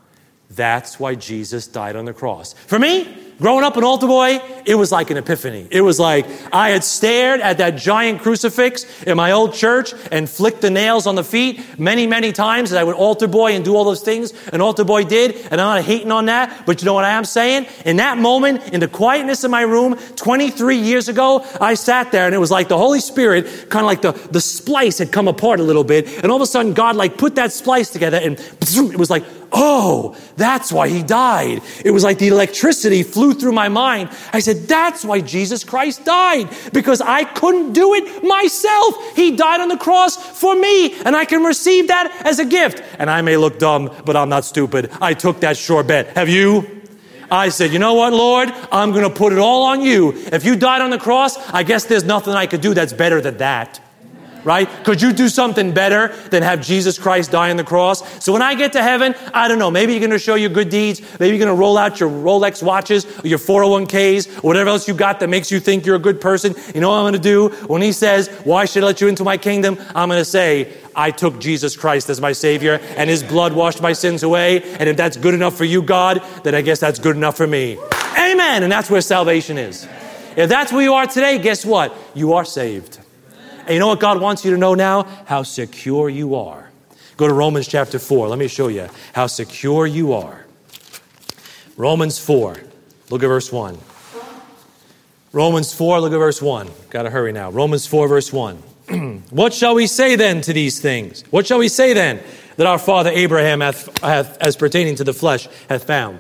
S1: that's why Jesus died on the cross. For me, growing up an altar boy, it was like an epiphany. It was like I had stared at that giant crucifix in my old church and flicked the nails on the feet many, many times as I would altar boy and do all those things an altar boy did. And I'm not hating on that, but you know what I am saying? In that moment, in the quietness of my room, twenty-three years ago, I sat there and it was like the Holy Spirit, kind of like the, the splice had come apart a little bit. And all of a sudden, God like put that splice together and it was like, oh, that's why he died. It was like the electricity flew through my mind. I said, that's why Jesus Christ died, because I couldn't do it myself. He died on the cross for me, and I can receive that as a gift. And I may look dumb, but I'm not stupid. I took that sure bet. Have you? I said, you know what, Lord? I'm going to put it all on you. If you died on the cross, I guess there's nothing I could do that's better than that. Right? Could you do something better than have Jesus Christ die on the cross? So when I get to heaven, I don't know, maybe you're going to show your good deeds. Maybe you're going to roll out your Rolex watches or your four oh one k's or whatever else you got that makes you think you're a good person. You know what I'm going to do? When he says, why should I let you into my kingdom? I'm going to say, I took Jesus Christ as my Savior and his blood washed my sins away. And if that's good enough for you, God, then I guess that's good enough for me. Amen. And that's where salvation is. If that's where you are today, guess what? You are saved. And you know what God wants you to know now? How secure you are. Go to Romans chapter four. Let me show you how secure you are. Romans four. Look at verse one. Romans four, look at verse one. Got to hurry now. Romans four, verse one. What shall we say then to these things? What shall we say then that our father Abraham hath, hath as pertaining to the flesh, hath found?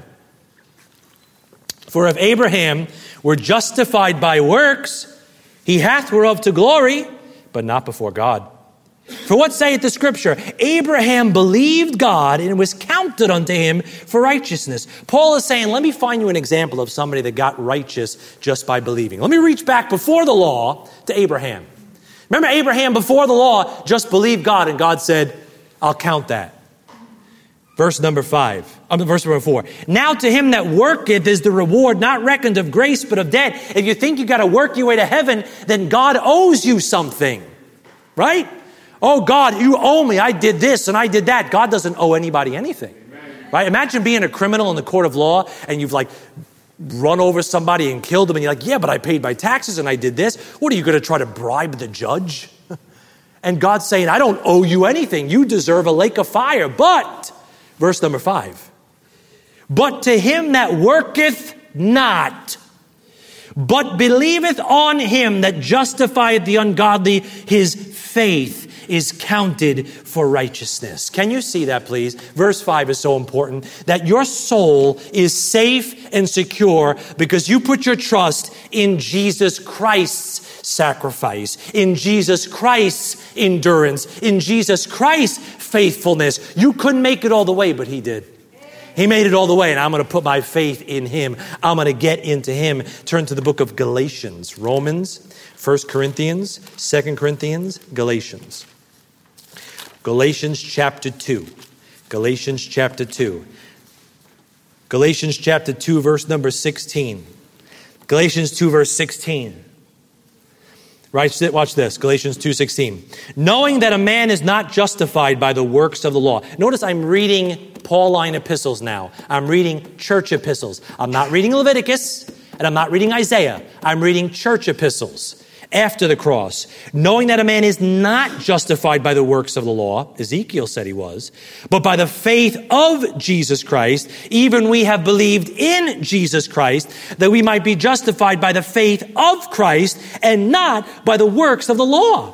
S1: For if Abraham were justified by works, he hath whereof to glory, but not before God. For what saith the scripture? Abraham believed God, and it was counted unto him for righteousness. Paul is saying, let me find you an example of somebody that got righteous just by believing. Let me reach back before the law to Abraham. Remember, Abraham before the law just believed God, and God said, I'll count that. Verse number five, um, verse number four. Now to him that worketh is the reward not reckoned of grace, but of debt. If you think you got to work your way to heaven, then God owes you something, right? Oh, God, you owe me. I did this and I did that. God doesn't owe anybody anything, right? Imagine being a criminal in the court of law and you've like run over somebody and killed them. And you're like, yeah, but I paid my taxes and I did this. What are you going to try to bribe the judge? And God's saying, I don't owe you anything. You deserve a lake of fire, but... Verse number five. But to him that worketh not, but believeth on him that justifieth the ungodly, his faith is counted for righteousness. Can you see that, please? Verse five is so important, that your soul is safe and secure because you put your trust in Jesus Christ's sacrifice, in Jesus Christ's endurance, in Jesus Christ's faithfulness. You couldn't make it all the way, but he did. He made it all the way, and I'm going to put my faith in him. I'm going to get into him. Turn to the book of Galatians, Romans, First Corinthians, Second Corinthians, Galatians. Galatians chapter two. Galatians chapter two. Galatians chapter two, verse number sixteen. Galatians two, verse sixteen. Right, watch this, Galatians two sixteen. Knowing that a man is not justified by the works of the law. Notice I'm reading Pauline epistles now. I'm reading church epistles. I'm not reading Leviticus, and I'm not reading Isaiah. I'm reading church epistles after the cross. Knowing that a man is not justified by the works of the law, Ezekiel said he was, but by the faith of Jesus Christ, even we have believed in Jesus Christ, that we might be justified by the faith of Christ and not by the works of the law.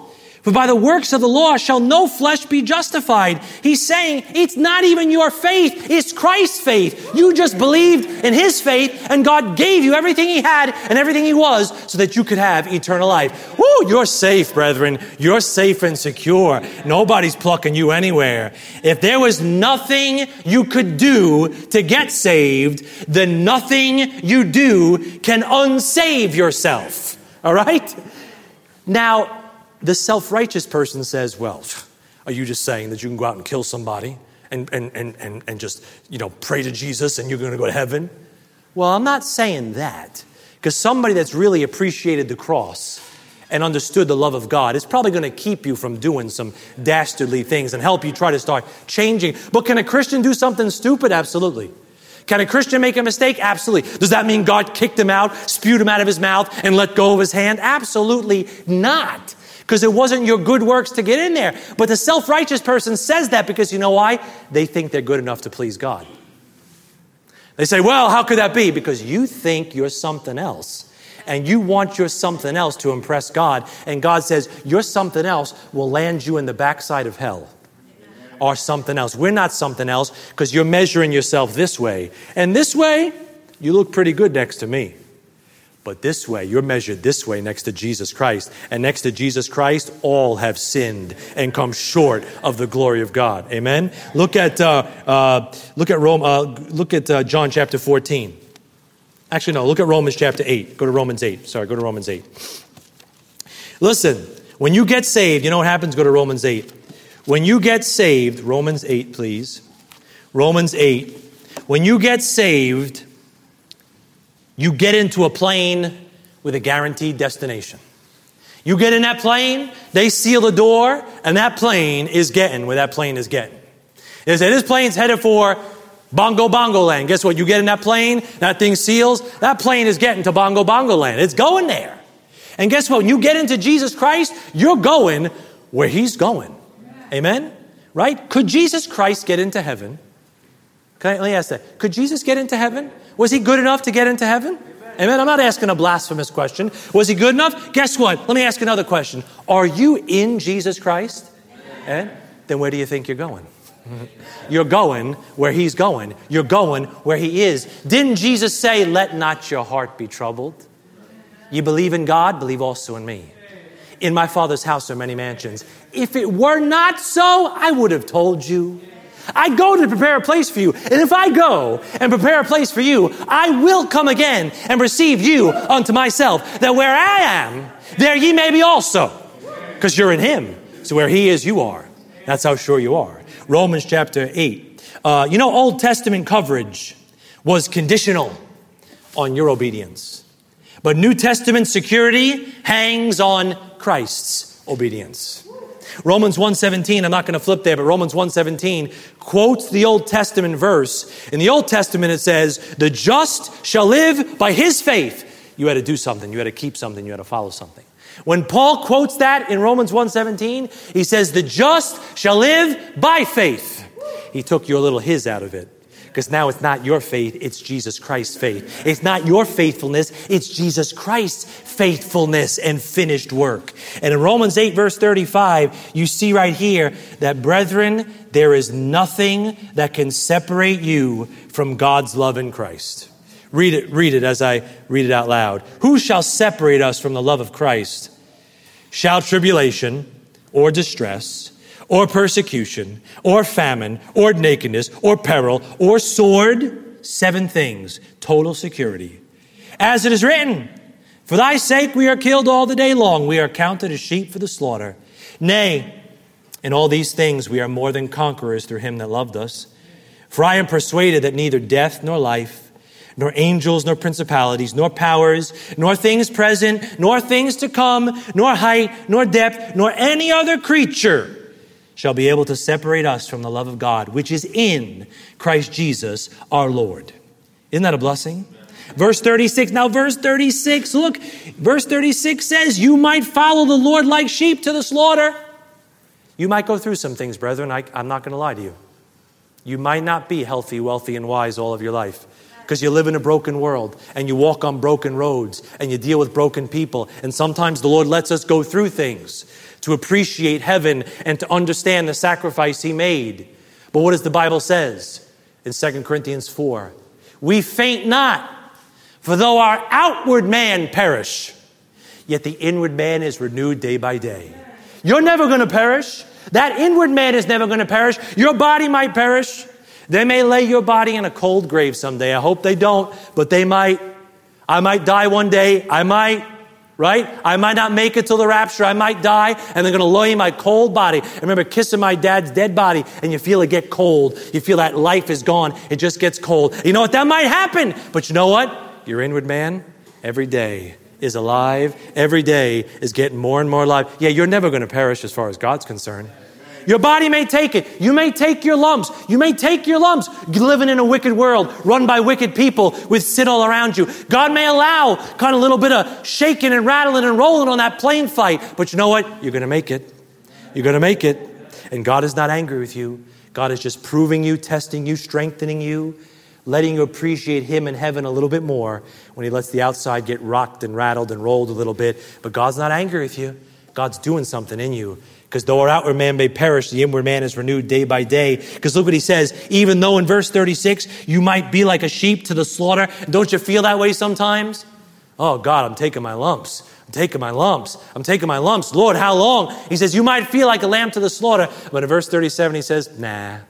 S1: For by the works of the law shall no flesh be justified. He's saying it's not even your faith, it's Christ's faith. You just believed in his faith, and God gave you everything he had and everything he was so that you could have eternal life. Woo, you're safe, brethren. You're safe and secure. Nobody's plucking you anywhere. If there was nothing you could do to get saved, then nothing you do can unsave yourself. All right? Now, the self-righteous person says, well, are you just saying that you can go out and kill somebody and, and, and, and, and just, you know, pray to Jesus and you're going to go to heaven? Well, I'm not saying that, because somebody that's really appreciated the cross and understood the love of God is probably going to keep you from doing some dastardly things and help you try to start changing. But can a Christian do something stupid? Absolutely. Can a Christian make a mistake? Absolutely. Does that mean God kicked him out, spewed him out of his mouth, and let go of his hand? Absolutely not. Because it wasn't your good works to get in there. But the self-righteous person says that because you know why? They think they're good enough to please God. They say, well, how could that be? Because you think you're something else. And you want your something else to impress God. And God says, your something else will land you in the backside of hell. Or something else. We're not something else because you're measuring yourself this way. And this way, you look pretty good next to me. But this way, you're measured this way next to Jesus Christ. And next to Jesus Christ, all have sinned and come short of the glory of God. Amen? Look at uh, uh, look at Rome. Uh, look at uh, John chapter fourteen. Actually, no. Look at Romans chapter eight. Go to Romans eight. Sorry, go to Romans eight. Listen, when you get saved, you know what happens? Go to Romans eight. When you get saved, Romans eight, please. Romans eight. When you get saved, you get into a plane with a guaranteed destination. You get in that plane, they seal the door, and that plane is getting where that plane is getting. They say, this plane's headed for Bongo Bongo Land. Guess what? You get in that plane, that thing seals, that plane is getting to Bongo Bongo Land. It's going there. And guess what? When you get into Jesus Christ, you're going where he's going. Amen? Right? Could Jesus Christ get into heaven? Can I, let me ask that. Could Jesus get into heaven? Was he good enough to get into heaven? Amen. Amen. I'm not asking a blasphemous question. Was he good enough? Guess what? Let me ask another question. Are you in Jesus Christ? Amen. Then where do you think you're going? You're going where he's going. You're going where he is. Didn't Jesus say, let not your heart be troubled? You believe in God, believe also in me. In my Father's house are many mansions. If it were not so, I would have told you. I go to prepare a place for you. And if I go and prepare a place for you, I will come again and receive you unto myself, that where I am, there ye may be also. Because you're in him. So where he is, you are. That's how sure you are. Romans chapter eight. Uh, you know, Old Testament coverage was conditional on your obedience. But New Testament security hangs on Christ's obedience. Romans one seventeen, I'm not going to flip there, but Romans one seventeen quotes the Old Testament verse. In the Old Testament it says, the just shall live by his faith. You had to do something. You had to keep something. You had to follow something. When Paul quotes that in Romans one seventeen, he says, the just shall live by faith. He took your little his out of it. Because now it's not your faith, it's Jesus Christ's faith. It's not your faithfulness, it's Jesus Christ's faithfulness and finished work. And in Romans eight verse thirty-five, you see right here that, brethren, there is nothing that can separate you from God's love in Christ. Read it, read it as I read it out loud. Who shall separate us from the love of Christ? Shall tribulation or distress or persecution, or famine, or nakedness, or peril, or sword, seven things, total security. As it is written, for thy sake we are killed all the day long, we are counted as sheep for the slaughter. Nay, in all these things we are more than conquerors through him that loved us. For I am persuaded that neither death nor life, nor angels, nor principalities, nor powers, nor things present, nor things to come, nor height, nor depth, nor any other creature shall be able to separate us from the love of God, which is in Christ Jesus our Lord. Isn't that a blessing? Verse thirty-six. Now verse thirty-six, look, verse thirty-six says, you might follow the Lord like sheep to the slaughter. You might go through some things, brethren. I, I'm not going to lie to you. You might not be healthy, wealthy, and wise all of your life. because you live in a broken world and you walk on broken roads and you deal with broken people. And sometimes the Lord lets us go through things to appreciate heaven and to understand the sacrifice he made. But what does the Bible says in Second Corinthians four? We faint not, for though our outward man perish, yet the inward man is renewed day by day. You're never going to perish. That inward man is never going to perish. Your body might perish. They may lay your body in a cold grave someday. I hope they don't, but they might. I might die one day. I might, right? I might not make it till the rapture. I might die, and they're going to lay my cold body. I remember kissing my dad's dead body, and you feel it get cold. You feel that life is gone. It just gets cold. You know what? That might happen. But you know what? Your inward man, every day, is alive. Every day is getting more and more alive. Yeah, you're never going to perish as far as God's concerned. Your body may take it. You may take your lumps. You may take your lumps. You're living in a wicked world, run by wicked people with sin all around you. God may allow kind of a little bit of shaking and rattling and rolling on that plane flight. But you know what? You're going to make it. You're going to make it. And God is not angry with you. God is just proving you, testing you, strengthening you, letting you appreciate him in heaven a little bit more when he lets the outside get rocked and rattled and rolled a little bit. But God's not angry with you. God's doing something in you. Because though our outward man may perish, the inward man is renewed day by day. Because look what he says. Even though in verse thirty-six, you might be like a sheep to the slaughter. Don't you feel that way sometimes? Oh, God, I'm taking my lumps. I'm taking my lumps. I'm taking my lumps. Lord, how long? He says, you might feel like a lamb to the slaughter. But in verse thirty-seven, he says, nah,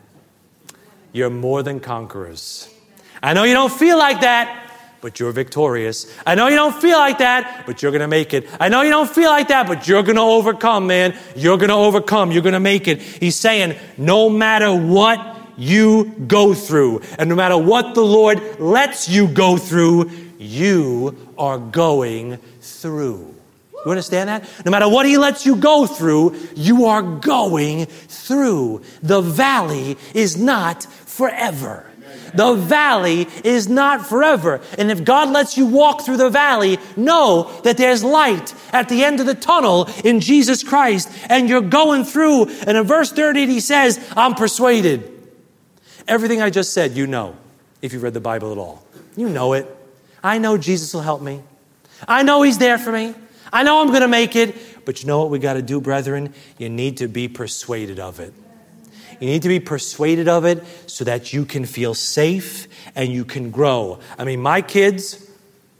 S1: you're more than conquerors. I know you don't feel like that, but you're victorious. I know you don't feel like that, but you're going to make it. I know you don't feel like that, but you're going to overcome, man. You're going to overcome. You're going to make it. He's saying, no matter what you go through, and no matter what the Lord lets you go through, you are going through. You understand that? No matter what he lets you go through, you are going through. The valley is not forever. The valley is not forever. And if God lets you walk through the valley, know that there's light at the end of the tunnel in Jesus Christ. And you're going through. And in verse thirty, he says, I'm persuaded. Everything I just said, you know, if you've read the Bible at all. You know it. I know Jesus will help me. I know he's there for me. I know I'm going to make it. But you know what we got to do, brethren? You need to be persuaded of it. You need to be persuaded of it so that you can feel safe and you can grow. I mean, my kids,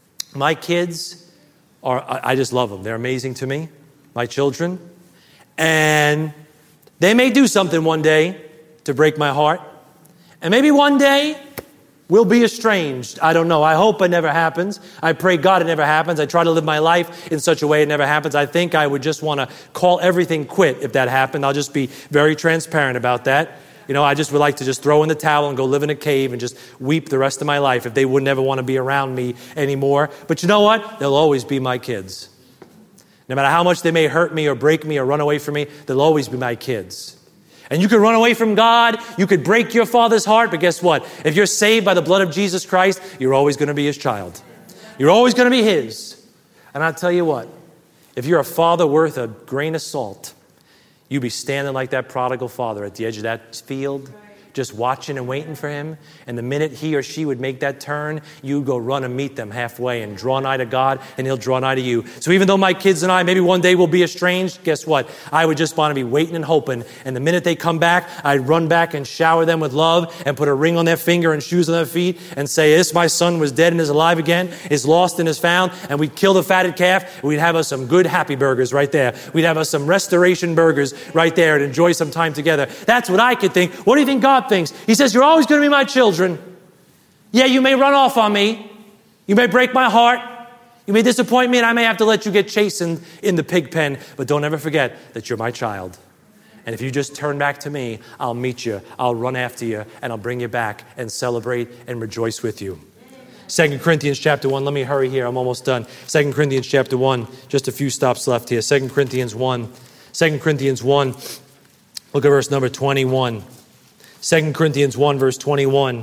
S1: my kids are, I just love them. They're amazing to me, my children. And they may do something one day to break my heart. And maybe one day we'll be estranged. I don't know. I hope it never happens. I pray God it never happens. I try to live my life in such a way it never happens. I think I would just want to call everything quit if that happened. I'll just be very transparent about that. You know, I just would like to just throw in the towel and go live in a cave and just weep the rest of my life if they would never want to be around me anymore. But you know what? They'll always be my kids. No matter how much they may hurt me or break me or run away from me, they'll always be my kids. And you could run away from God. You could break your father's heart. But guess what? If you're saved by the blood of Jesus Christ, you're always going to be his child. You're always going to be his. And I'll tell you what, if you're a father worth a grain of salt, you'd be standing like that prodigal father at the edge of that field, just watching and waiting for him. And the minute he or she would make that turn, you'd go run and meet them halfway and draw nigh to God, and he'll draw nigh to you. So even though my kids and I maybe one day will be estranged, guess what? I would just want to be waiting and hoping. And the minute they come back, I'd run back and shower them with love and put a ring on their finger and shoes on their feet and say, this my son was dead and is alive again, is lost and is found. And we'd kill the fatted calf. We'd have us some good happy burgers right there. We'd have us some restoration burgers right there and enjoy some time together. That's what I could think. What do you think God things. He says, you're always going to be my children. Yeah, you may run off on me. You may break my heart. You may disappoint me, and I may have to let you get chastened in the pig pen. But don't ever forget that you're my child. And if you just turn back to me, I'll meet you. I'll run after you, and I'll bring you back and celebrate and rejoice with you. Second Corinthians chapter one. Let me hurry here. I'm almost done. Second Corinthians chapter one. Just a few stops left here. Second Corinthians one. Second Corinthians one. Look at verse number twenty-one. Second Corinthians one, verse twenty-one.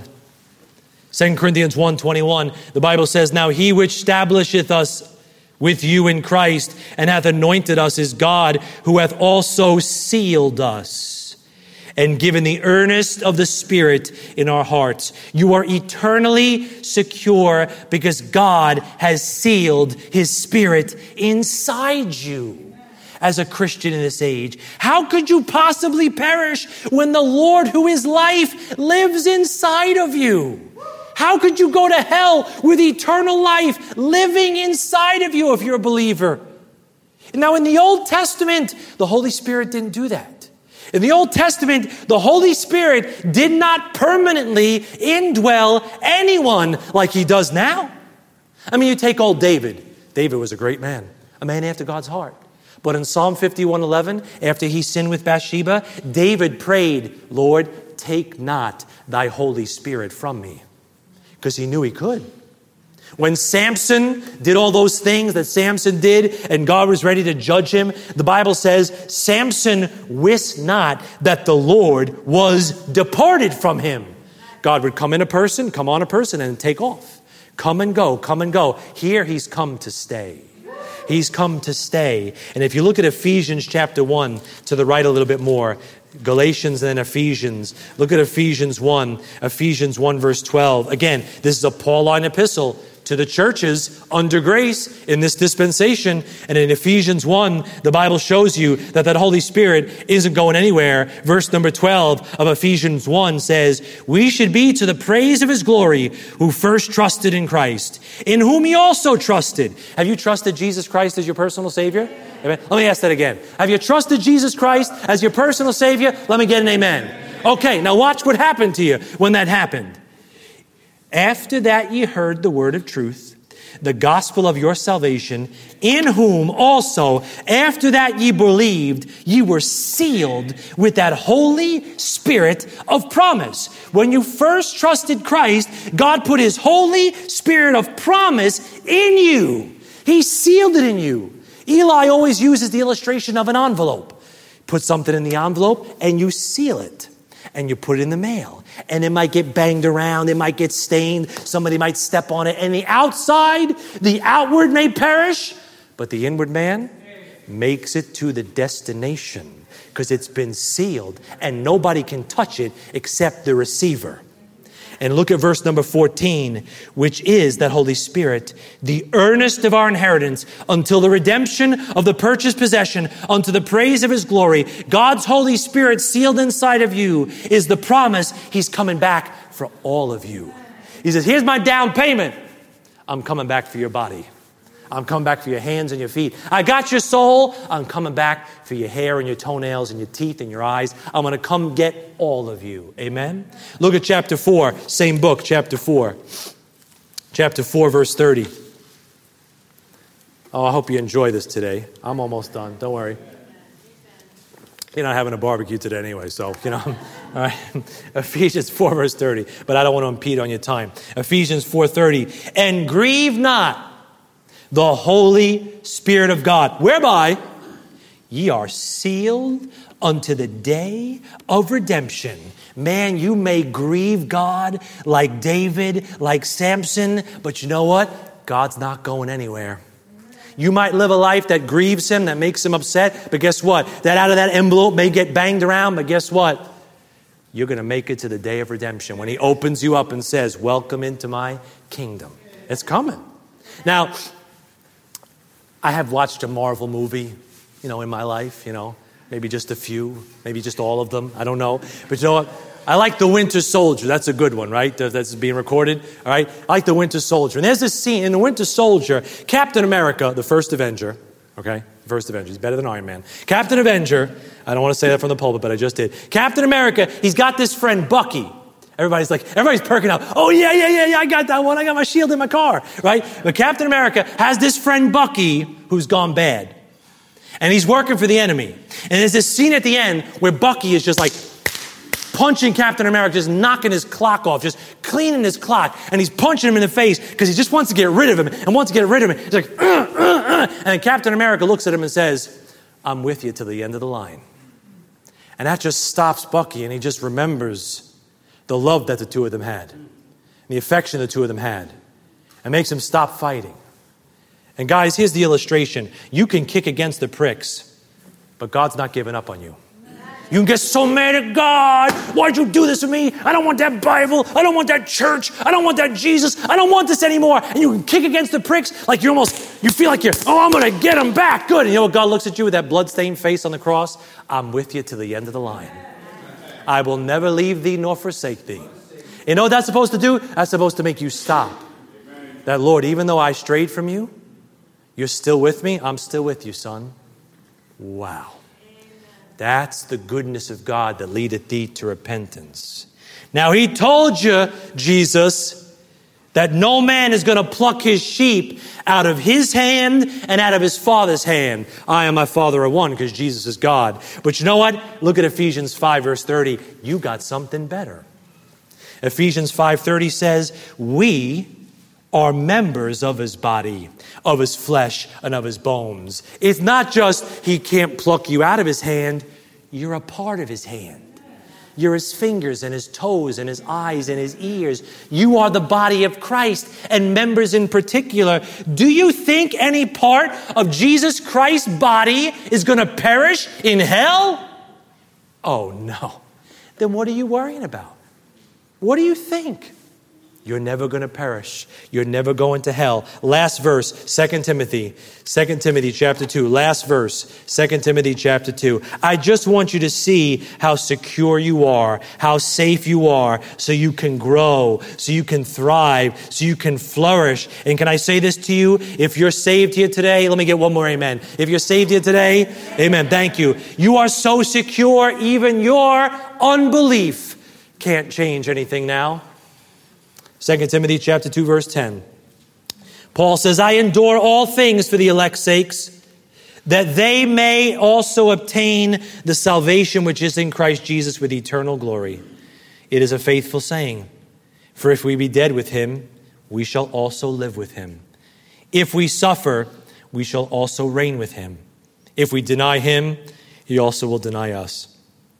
S1: Second Corinthians one, twenty-one. The Bible says, now he which establisheth us with you in Christ and hath anointed us is God, who hath also sealed us and given the earnest of the Spirit in our hearts. You are eternally secure because God has sealed his Spirit inside you. As a Christian in this age, how could you possibly perish when the Lord, who is life, lives inside of you? How could you go to hell with eternal life living inside of you if you're a believer? Now, in the Old Testament, the Holy Spirit didn't do that. In the Old Testament, the Holy Spirit did not permanently indwell anyone like he does now. I mean, you take old David. David was a great man, a man after God's heart. But in Psalm fifty-one eleven, after he sinned with Bathsheba, David prayed, Lord, take not thy Holy Spirit from me. Because he knew he could. When Samson did all those things that Samson did and God was ready to judge him, the Bible says, Samson wist not that the Lord was departed from him. God would come in a person, come on a person, and take off. Come and go, come and go. Here he's come to stay. He's come to stay. And if you look at Ephesians chapter one, to the right a little bit more, Galatians and Ephesians. Look at Ephesians one, Ephesians one verse twelve. Again, this is a Pauline epistle to the churches under grace in this dispensation. And in Ephesians one, the Bible shows you that that Holy Spirit isn't going anywhere. Verse number twelve of Ephesians one says, we should be to the praise of his glory who first trusted in Christ, in whom he also trusted. Have you trusted Jesus Christ as your personal Savior? Amen. Let me ask that again. Have you trusted Jesus Christ as your personal Savior? Let me get an amen. Okay, now watch what happened to you when that happened. After that ye heard the word of truth, the gospel of your salvation, in whom also, after that ye believed, ye were sealed with that Holy Spirit of promise. When you first trusted Christ, God put his Holy Spirit of promise in you. He sealed it in you. Eli always uses the illustration of an envelope. Put something in the envelope and you seal it. And you put it in the mail. And it might get banged around. It might get stained. Somebody might step on it. And the outside, the outward may perish. But the inward man makes it to the destination. Because it's been sealed. And nobody can touch it except the receiver. And look at verse number fourteen, which is that Holy Spirit, the earnest of our inheritance until the redemption of the purchased possession, unto the praise of his glory. God's Holy Spirit sealed inside of you is the promise he's coming back for all of you. He says, here's my down payment. I'm coming back for your body. I'm coming back for your hands and your feet. I got your soul. I'm coming back for your hair and your toenails and your teeth and your eyes. I'm going to come get all of you. Amen? Look at chapter four, same book, chapter four. Chapter four, verse thirty. Oh, I hope you enjoy this today. I'm almost done. Don't worry. You're not having a barbecue today anyway, so, you know. All right. Ephesians four, verse thirty. But I don't want to impede on your time. Ephesians four thirty. And grieve not the Holy Spirit of God, whereby ye are sealed unto the day of redemption. Man, you may grieve God like David, like Samson, but you know what? God's not going anywhere. You might live a life that grieves him, that makes him upset, but guess what? That out of that envelope may get banged around, but guess what? You're going to make it to the day of redemption when he opens you up and says, welcome into my kingdom. It's coming. Now, I have watched a Marvel movie, you know, in my life, you know, maybe just a few, maybe just all of them. I don't know. But you know what? I like The Winter Soldier. That's a good one, right? That's being recorded. All right. I like The Winter Soldier. And there's this scene in The Winter Soldier, Captain America, the first Avenger, okay? First Avenger. He's better than Iron Man. Captain Avenger. I don't want to say that from the pulpit, but I just did. Captain America, he's got this friend, Bucky. Everybody's like, everybody's perking up. Oh, yeah, yeah, yeah, yeah, I got that one. I got my shield in my car, right? But Captain America has this friend, Bucky, who's gone bad. And he's working for the enemy. And there's this scene at the end where Bucky is just like punching Captain America, just knocking his clock off, just cleaning his clock. And he's punching him in the face because he just wants to get rid of him and wants to get rid of him. He's like, uh, uh, uh. And Captain America looks at him and says, I'm with you to the end of the line. And that just stops Bucky, and he just remembers the love that the two of them had, and the affection the two of them had, and makes him stop fighting. And guys, here's the illustration. You can kick against the pricks, but God's not giving up on you. You can get so mad at God. Why'd you do this to me? I don't want that Bible. I don't want that church. I don't want that Jesus. I don't want this anymore. And you can kick against the pricks like you're almost, you feel like you're, oh, I'm going to get them back. Good. And you know what God looks at you with that bloodstained face on the cross? I'm with you to the end of the line. I will never leave thee nor forsake thee. You know what that's supposed to do? That's supposed to make you stop. That, Lord, even though I strayed from you, you're still with me. I'm still with you, son. Wow. That's the goodness of God that leadeth thee to repentance. Now, he told you, Jesus, that no man is going to pluck his sheep out of his hand and out of his Father's hand. I and my Father are one, because Jesus is God. But you know what? Look at Ephesians five, verse thirty. You got something better. Ephesians five thirty says, we are members of his body, of his flesh, and of his bones. It's not just he can't pluck you out of his hand. You're a part of his hand. You're his fingers and his toes and his eyes and his ears. You are the body of Christ, and members in particular. Do you think any part of Jesus Christ's body is going to perish in hell? Oh, no. Then what are you worrying about? What do you think? You're never going to perish. You're never going to hell. Last verse, Second Timothy. Second Timothy chapter two. Last verse, Second Timothy chapter two. I just want you to see how secure you are, how safe you are, so you can grow, so you can thrive, so you can flourish. And can I say this to you? If you're saved here today, let me get one more amen. If you're saved here today, amen, thank you. You are so secure, even your unbelief can't change anything now. Second Timothy chapter two, verse ten. Paul says, I endure all things for the elect's sakes, that they may also obtain the salvation which is in Christ Jesus with eternal glory. It is a faithful saying, for if we be dead with him, we shall also live with him. If we suffer, we shall also reign with him. If we deny him, he also will deny us.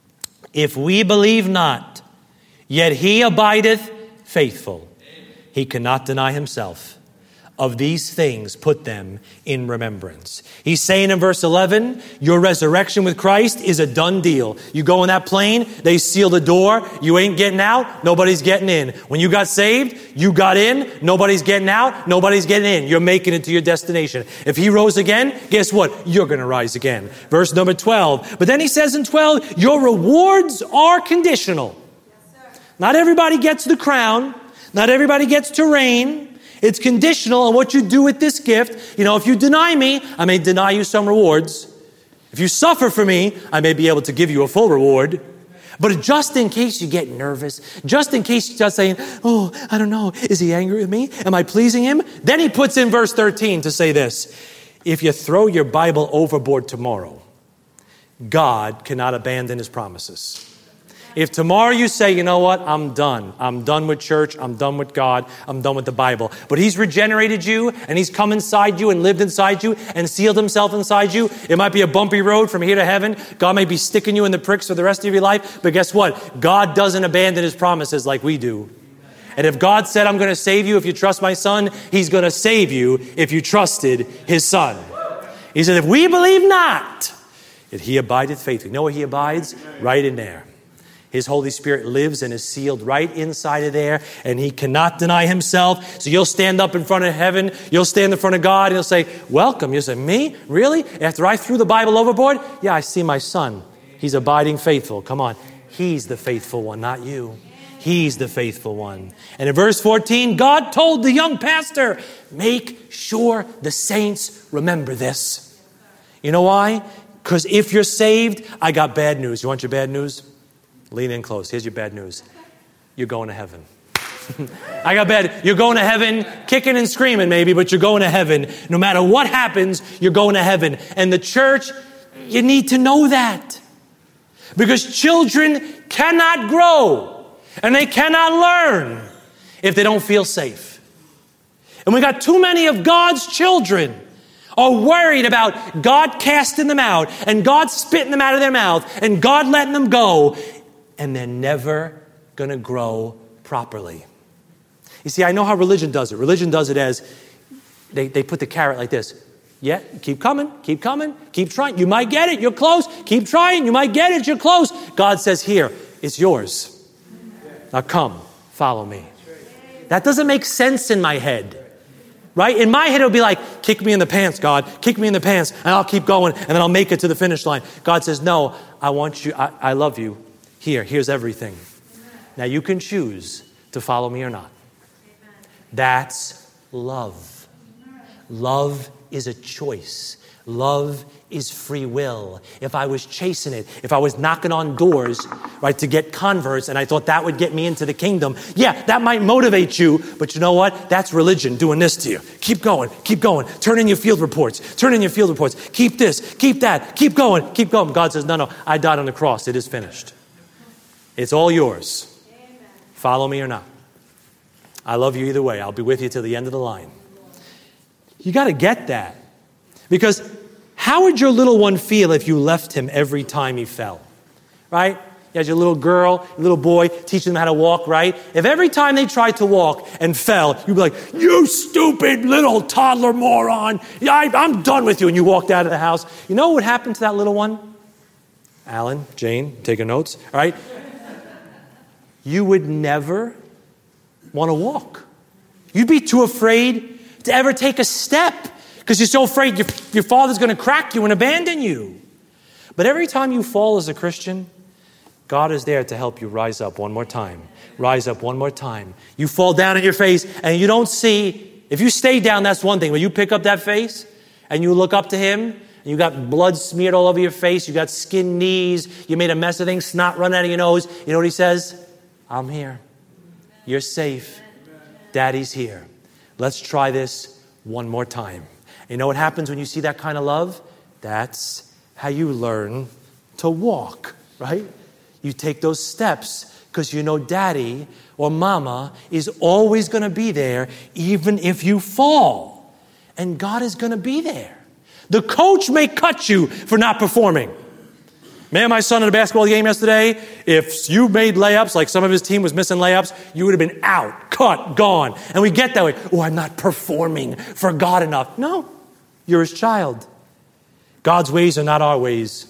S1: If we believe not, yet he abideth faithful. He cannot deny himself. Of these things, put them in remembrance. He's saying in verse eleven, your resurrection with Christ is a done deal. You go in that plane, they seal the door. You ain't getting out. Nobody's getting in. When you got saved, you got in. Nobody's getting out. Nobody's getting in. You're making it to your destination. If he rose again, guess what? You're going to rise again. Verse number twelve. But then he says in twelve, your rewards are conditional. Yes, not everybody gets the crown. Not everybody gets to reign. It's conditional on what you do with this gift. You know, if you deny me, I may deny you some rewards. If you suffer for me, I may be able to give you a full reward. But just in case you get nervous, just in case you start saying, oh, I don't know, is he angry with me? Am I pleasing him? Then he puts in verse thirteen to say this. If you throw your Bible overboard tomorrow, God cannot abandon his promises. If tomorrow you say, you know what, I'm done. I'm done with church. I'm done with God. I'm done with the Bible. But he's regenerated you, and he's come inside you and lived inside you and sealed himself inside you. It might be a bumpy road from here to heaven. God may be sticking you in the pricks for the rest of your life. But guess what? God doesn't abandon his promises like we do. And if God said, I'm going to save you if you trust my son, he's going to save you if you trusted his son. He said, if we believe not, that he abideth faithfully. You know where he abides? Right in there. His Holy Spirit lives and is sealed right inside of there, and he cannot deny himself. So you'll stand up in front of heaven, you'll stand in front of God, and he'll say, welcome. You'll say, me? Really? After I threw the Bible overboard? Yeah, I see my son. He's abiding faithful. Come on. He's the faithful one, not you. He's the faithful one. And in verse fourteen, God told the young pastor, make sure the saints remember this. You know why? Because if you're saved, I got bad news. You want your bad news? Lean in close. Here's your bad news. You're going to heaven. I got bad. You're going to heaven, kicking and screaming maybe, but you're going to heaven. No matter what happens, you're going to heaven. And the church, you need to know that. Because children cannot grow and they cannot learn if they don't feel safe. And we got too many of God's children are worried about God casting them out and God spitting them out of their mouth and God letting them go. And they're never going to grow properly. You see, I know how religion does it. Religion does it as they, they put the carrot like this. Yeah, keep coming, keep coming, keep trying. You might get it, you're close. Keep trying, you might get it, you're close. God says, here, it's yours. Now come, follow me. That doesn't make sense in my head. Right? In my head, it would be like, kick me in the pants, God. Kick me in the pants, and I'll keep going, and then I'll make it to the finish line. God says, no, I want you, I, I love you. Here, here's everything. Now you can choose to follow me or not. That's love. Love is a choice. Love is free will. If I was chasing it, if I was knocking on doors, right, to get converts, and I thought that would get me into the kingdom, yeah, that might motivate you, but you know what? That's religion doing this to you. Keep going, keep going. Turn in your field reports. Turn in your field reports. Keep this, keep that, keep going, keep going. God says, no, no, I died on the cross. It is finished. It's all yours. Amen. Follow me or not. I love you either way. I'll be with you till the end of the line. You got to get that. Because how would your little one feel if you left him every time he fell? Right? You had your little girl, your little boy, teaching them how to walk, right? If every time they tried to walk and fell, you'd be like, you stupid little toddler moron. I, I'm done with you. And you walked out of the house. You know what would happen to that little one? Alan, Jane, taking notes, all right? You would never want to walk. You'd be too afraid to ever take a step. Because you're so afraid your, your father's going to crack you and abandon you. But every time you fall as a Christian, God is there to help you rise up one more time. Rise up one more time. You fall down on your face and you don't see. If you stay down, that's one thing. When you pick up that face and you look up to him, and you got blood smeared all over your face, you got skinned knees, you made a mess of things, snot run out of your nose. You know what he says? I'm here. You're safe. Daddy's here. Let's try this one more time. You know what happens when you see that kind of love? That's how you learn to walk, right? You take those steps because you know daddy or mama is always going to be there even if you fall. And God is going to be there. The coach may cut you for not performing. Man, my son at a basketball game yesterday, if you made layups, like some of his team was missing layups, you would have been out, cut, gone. And we get that way. Oh, I'm not performing for God enough. No. You're his child. God's ways are not our ways.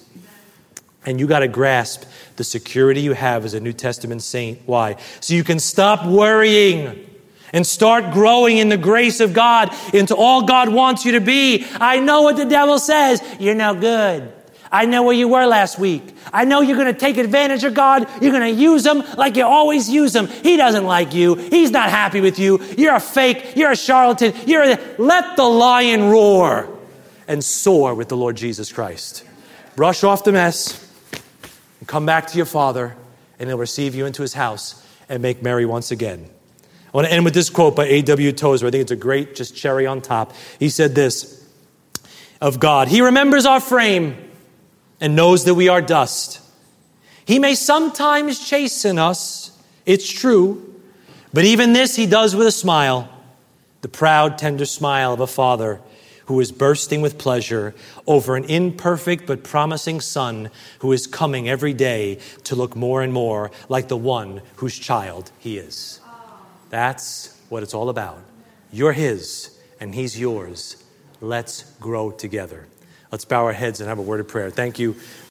S1: And you got to grasp the security you have as a New Testament saint. Why? So you can stop worrying and start growing in the grace of God into all God wants you to be. I know what the devil says. You're no good. I know where you were last week. I know you're going to take advantage of God. You're going to use him like you always use him. He doesn't like you. He's not happy with you. You're a fake. You're a charlatan. You're a... Let the lion roar and soar with the Lord Jesus Christ. Brush off the mess and come back to your Father, and he'll receive you into his house and make merry once again. I want to end with this quote by A W Tozer. I think it's a great just cherry on top. He said this of God. He remembers our frame and knows that we are dust. He may sometimes chasten us, it's true, but even this he does with a smile, the proud, tender smile of a father who is bursting with pleasure over an imperfect but promising son who is coming every day to look more and more like the one whose child he is. That's what it's all about. You're his and he's yours. Let's grow together. Let's bow our heads and have a word of prayer. Thank you.